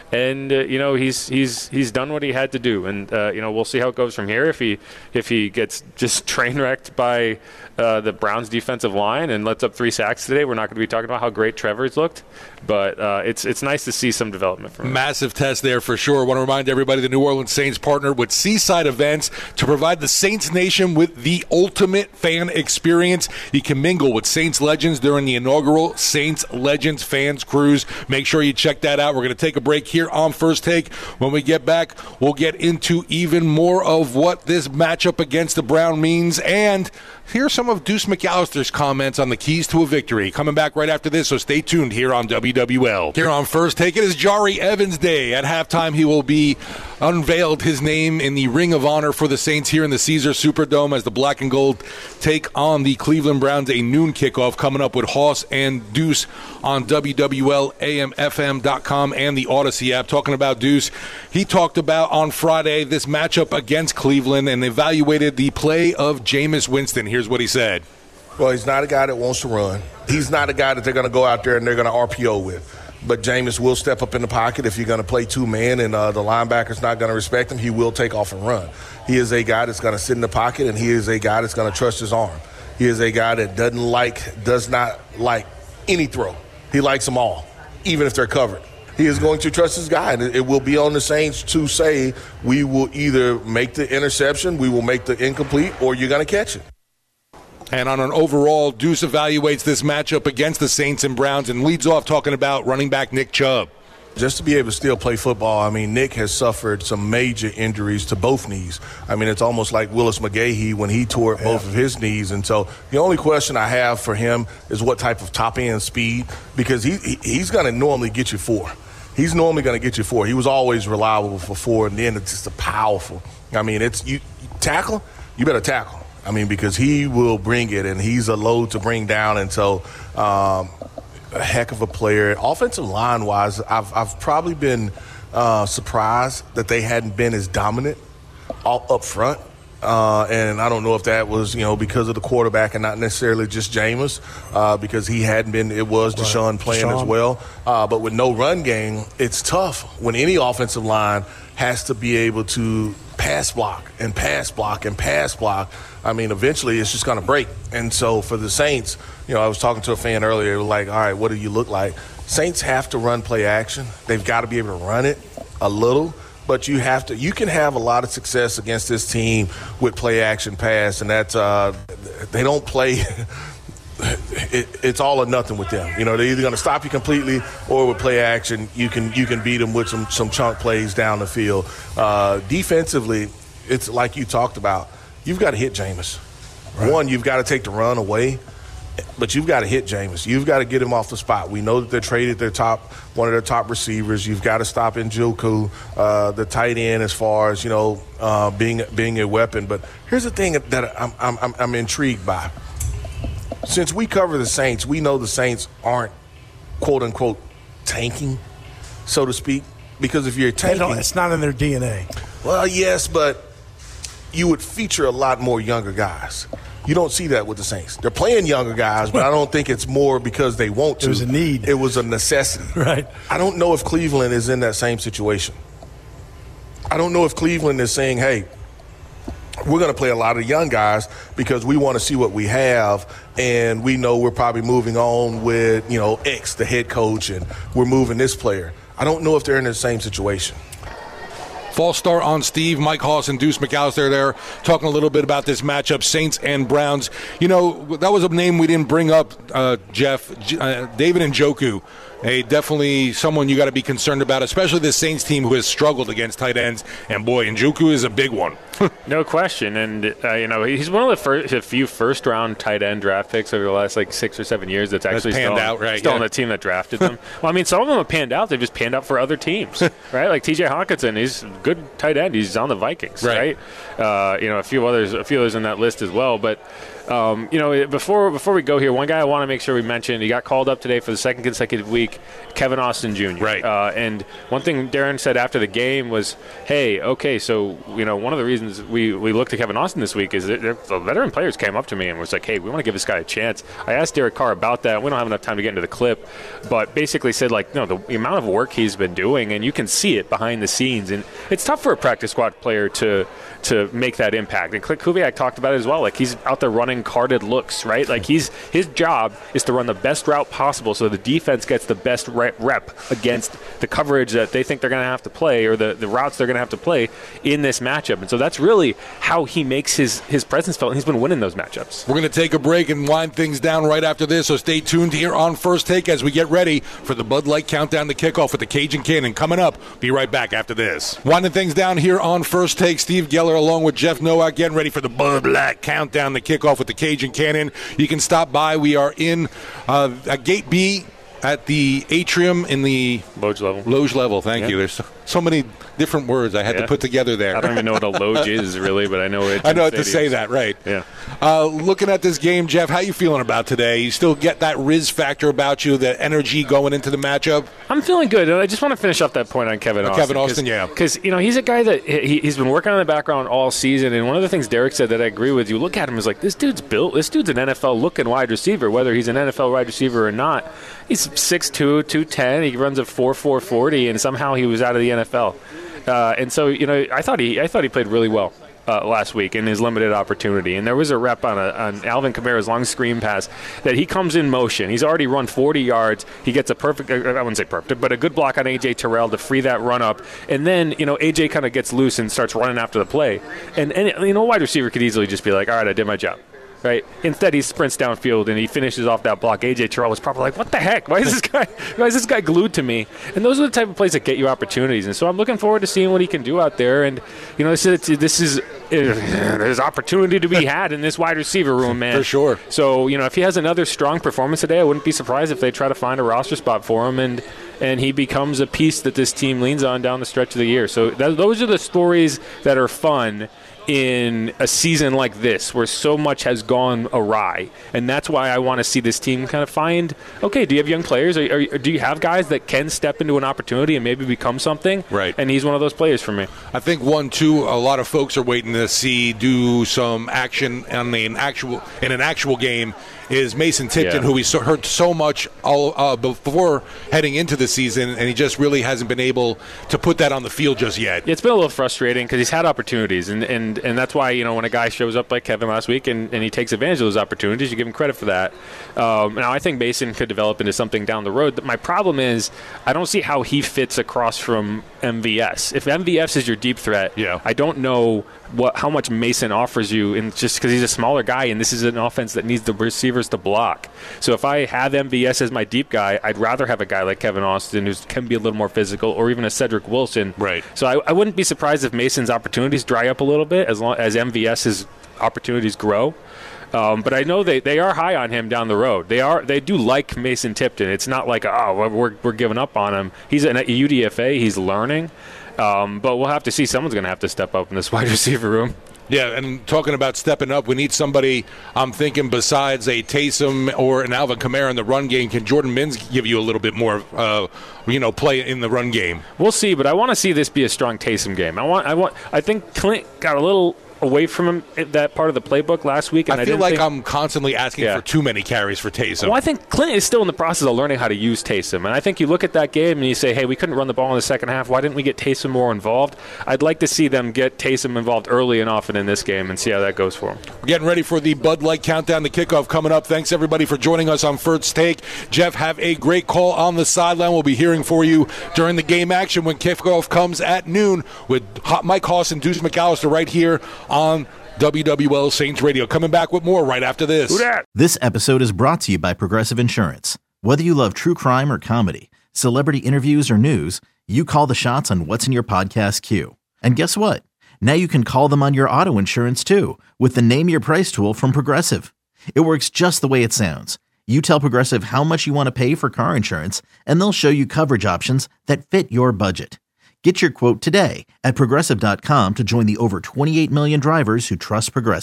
and uh, you know he's he's he's done what he had to do, and uh, you know we'll see how it goes from here. If he if he gets just train wrecked by uh, the Browns defensive line and lets up three sacks today, we're not going to be talking about how great Trevor's looked, but uh, it's it's nice to see some development from him. Massive test there for sure. I want to remind everybody the New Orleans Saints partner with Seaside Events to provide the Saints Nation with the ultimate fan experience. You can mingle with Saints legends during the inaugural Saints Legends Fans Cruise. Make sure you check that out. We're going to take a break here on First Take. When we get back, we'll get into even more of what this matchup against the Browns means, and here's some of Deuce McAllister's comments on the keys to a victory. Coming back right after this, so stay tuned here on W W L. Here on First Take, it is Jari Evans Day. At halftime, he will be unveiled his name in the Ring of Honor for the Saints here in the Caesars Superdome as the Black and Gold take on the Cleveland Browns. A noon kickoff coming up with Hoss and Deuce on W W L A M F M dot com and the Odyssey app. Talking about Deuce, he talked about on Friday this matchup against Cleveland and evaluated the play of Jameis Winston. Here's what he said. Well, he's not a guy that wants to run. He's not a guy that they're going to go out there and they're going to R P O with. But Jameis will step up in the pocket if you're going to play two-man and uh, the linebacker's not going to respect him. He will take off and run. He is a guy that's going to sit in the pocket, and he is a guy that's going to trust his arm. He is a guy that doesn't like, does not like any throw. He likes them all, even if they're covered. He is going to trust his guy, and it will be on the Saints to say we will either make the interception, we will make the incomplete, or you're going to catch it. And on an overall, Deuce evaluates this matchup against the Saints and Browns and leads off talking about running back Nick Chubb. Just to be able to still play football, I mean, Nick has suffered some major injuries to both knees. I mean, it's almost like Willis McGahee when he tore yeah. both of his knees. And so the only question I have for him is what type of top-end speed, because he, he he's going to normally get you four. He's normally going to get you four. He was always reliable for four, and then it's just a powerful. I mean, it's you, you tackle, you better tackle. I mean, because he will bring it, and he's a load to bring down. And so um, a heck of a player. Offensive line-wise, I've, I've probably been uh, surprised that they hadn't been as dominant all up front. Uh, and I don't know if that was, you know, because of the quarterback and not necessarily just Jameis, uh, because he hadn't been, it was Deshaun right. playing Deshaun. as well. Uh, but with no run game, it's tough when any offensive line has to be able to pass block and pass block and pass block. I mean, eventually it's just going to break. And so for the Saints, you know, I was talking to a fan earlier, like, all right, what do you look like? Saints have to run play action. They've got to be able to run it a little. But you have to. You can have a lot of success against this team with play action pass, and that's uh, they don't play. it, it's all or nothing with them. You know, they're either going to stop you completely, or with play action, you can you can beat them with some some chunk plays down the field. Uh, defensively, it's like you talked about. You've got to hit Jameis. Right. One, you've got to take the run away. But you've got to hit Jameis. You've got to get him off the spot. We know that they traded their top, one of their top receivers. You've got to stop Njoku, uh, the tight end, as far as, you know, uh, being being a weapon. But here's the thing that I'm, I'm I'm intrigued by. Since we cover the Saints, we know the Saints aren't quote unquote tanking, so to speak. Because if you're tanking, it's not in their D N A. Well, yes, but you would feature a lot more younger guys. You don't see that with the Saints. They're playing younger guys, but I don't think it's more because they want to. It was a need. It was a necessity. Right. I don't know if Cleveland is in that same situation. I don't know if Cleveland is saying, hey, we're going to play a lot of young guys because we want to see what we have, and we know we're probably moving on with, you know, X, the head coach, and we're moving this player. I don't know if they're in the same situation. False start on Steve, Mike Hoss, and Deuce McAllister there, talking a little bit about this matchup, Saints and Browns. You know, that was a name we didn't bring up, uh, Jeff. Uh, David Njoku, a definitely someone you got to be concerned about, especially this Saints team who has struggled against tight ends. And, boy, Njoku is a big one. No question. And, uh, you know, he's one of the first, a few first-round tight end draft picks over the last, like, six or seven years that's actually that's panned still, out, right, still yeah. on the team that drafted them. Well, I mean, some of them have panned out. They've just panned out for other teams, right? Like T J Hockenson, he's a good tight end. He's on the Vikings, right? right? Uh, you know, a few others a few others in that list as well. But Um, you know, before before we go here, one guy I want to make sure we mention, he got called up today for the second consecutive week, Kevin Austin Junior Right. Uh, and one thing Darren said after the game was, hey, okay, so, you know, one of the reasons we, we looked at Kevin Austin this week is that the veteran players came up to me and was like, hey, we want to give this guy a chance. I asked Derek Carr about that. We don't have enough time to get into the clip, but basically said, like, no, the, the amount of work he's been doing, and you can see it behind the scenes. And it's tough for a practice squad player to to make that impact. And Clint Kubiak talked about it as well. Like, he's out there running carded looks, right? Like, he's his job is to run the best route possible so the defense gets the best rep against the coverage that they think they're going to have to play, or the, the routes they're going to have to play in this matchup. And so that's really how he makes his, his presence felt, and he's been winning those matchups. We're going to take a break and wind things down right after this, so stay tuned here on First Take as we get ready for the Bud Light Countdown to Kickoff with the Cajun Cannon coming up. Be right back after this. Winding things down here on First Take, Steve Geller along with Jeff Nowak getting ready for the Bud Light Countdown to Kickoff with the Cajun Cannon. You can stop by. We are in uh, at Gate B at the atrium in the Loge level. Loge level, thank Yeah. you. There's so, so many different words I had Yeah. to put together there. I don't even know what a loge is, really, but I know it. I know what to say that, right. Yeah. Uh, looking at this game, Jeff, how you feeling about today? You still get that Riz factor about you, that energy going into the matchup? I'm feeling good. I just want to finish off that point on Kevin Uh, Austin. Kevin Austin, yeah. Because, you know, he's a guy that he, he's been working on the background all season, and one of the things Derek said that I agree with, you look at him is like, this dude's built, this dude's an N F L-looking wide receiver, whether he's an N F L wide receiver or not. He's six two, two ten, he runs a four four forty, and somehow he was out of the N F L. Uh, and so, you know, I thought he I thought he played really well uh, last week in his limited opportunity. And there was a rep on, a, on Alvin Kamara's long screen pass that he comes in motion. He's already run forty yards. He gets a perfect, I wouldn't say perfect, but a good block on A J Terrell to free that run up. And then, you know, A J kind of gets loose and starts running after the play. And, and you know, a wide receiver could easily just be like, all right, I did my job. Right. Instead, he sprints downfield and he finishes off that block. A J Terrell was probably like, "What the heck? Why is this guy? Why is this guy glued to me?" And those are the type of plays that get you opportunities. And so I'm looking forward to seeing what he can do out there. And you know, this is this is uh, there's opportunity to be had in this wide receiver room, man. For sure. So you know, if he has another strong performance today, I wouldn't be surprised if they try to find a roster spot for him and and he becomes a piece that this team leans on down the stretch of the year. So that, those are the stories that are fun in a season like this where so much has gone awry, and that's why I want to see this team kind of find, okay, do you have young players, or, or do you have guys that can step into an opportunity and maybe become something? Right. And he's one of those players for me. I think one, two, a lot of folks are waiting to see do some action in an actual in an actual game is Mason Tipton, Yeah. who we so, heard so much all uh, before heading into the season, and he just really hasn't been able to put that on the field just yet. It's been a little frustrating because he's had opportunities, and, and, and that's why, you know, when a guy shows up like Kevin last week and, and he takes advantage of those opportunities, you give him credit for that. Um, now, I think Mason could develop into something down the road. My problem is I don't see how he fits across from M V S. If M V S is your deep threat, yeah. I don't know what how much Mason offers you, and just because he's a smaller guy and this is an offense that needs the receivers to block. So if I have M V S as my deep guy, I'd rather have a guy like Kevin Austin who can be a little more physical, or even a Cedric Wilson. Right. So I, I wouldn't be surprised if Mason's opportunities dry up a little bit as long as MVS's opportunities grow. Um, but I know they, they are high on him down the road. They are they do like Mason Tipton. It's not like, oh, we're we're giving up on him. He's at U D F A. He's learning. Um, but we'll have to see. Someone's going to have to step up in this wide receiver room. Yeah, and talking about stepping up, we need somebody, I'm thinking, besides a Taysom or an Alvin Kamara in the run game. Can Jordan Mims give you a little bit more, uh, you know, play in the run game? We'll see, but I want to see this be a strong Taysom game. I want, I want, I think Clint got a little away from him at that part of the playbook last week. And I I feel didn't like think, I'm constantly asking Yeah. for too many carries for Taysom. Well, I think Clint is still in the process of learning how to use Taysom. And I think you look at that game and you say, hey, we couldn't run the ball in the second half. Why didn't we get Taysom more involved? I'd like to see them get Taysom involved early and often in this game and see how that goes for him. We're getting ready for the Bud Light Countdown to Kickoff coming up. Thanks, everybody, for joining us on First Take. Jeff, have a great call on the sideline. We'll be hearing for you during the game action when kickoff comes at noon with Mike Hoss and Deuce McAllister right here on W W L Saints Radio. Coming back with more right after this. Who dat? This episode is brought to you by Progressive Insurance. Whether you love true crime or comedy, celebrity interviews or news, you call the shots on what's in your podcast queue. And guess what? Now you can call them on your auto insurance too with the Name Your Price tool from Progressive. It works just the way it sounds. You tell Progressive how much you want to pay for car insurance, and they'll show you coverage options that fit your budget. Get your quote today at Progressive dot com to join the over twenty-eight million drivers who trust Progressive.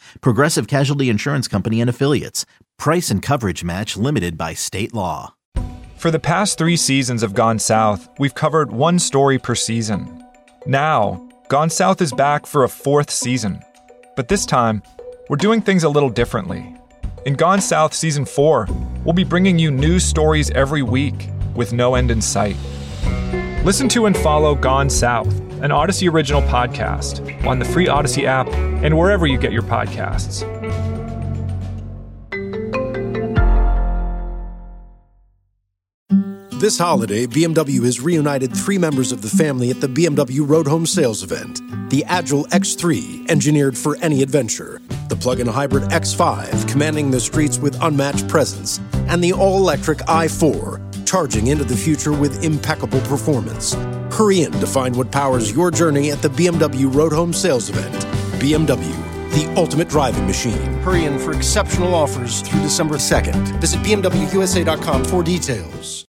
Progressive Casualty Insurance Company and Affiliates. Price and coverage match limited by state law. For the past three seasons of Gone South, we've covered one story per season. Now, Gone South is back for a fourth season. But this time, we're doing things a little differently. In Gone South Season four, we'll be bringing you news stories every week with no end in sight. Listen to and follow Gone South, an Odyssey original podcast, on the free Odyssey app and wherever you get your podcasts. This holiday, B M W has reunited three members of the family at the B M W Road Home Sales event. The Agile X three, engineered for any adventure. The plug-in hybrid X five, commanding the streets with unmatched presence. And the all-electric i four, charging into the future with impeccable performance. Hurry in to find what powers your journey at the B M W Road Home Sales event. B M W, the ultimate driving machine. Hurry in for exceptional offers through December second. Visit B M W U S A dot com for details.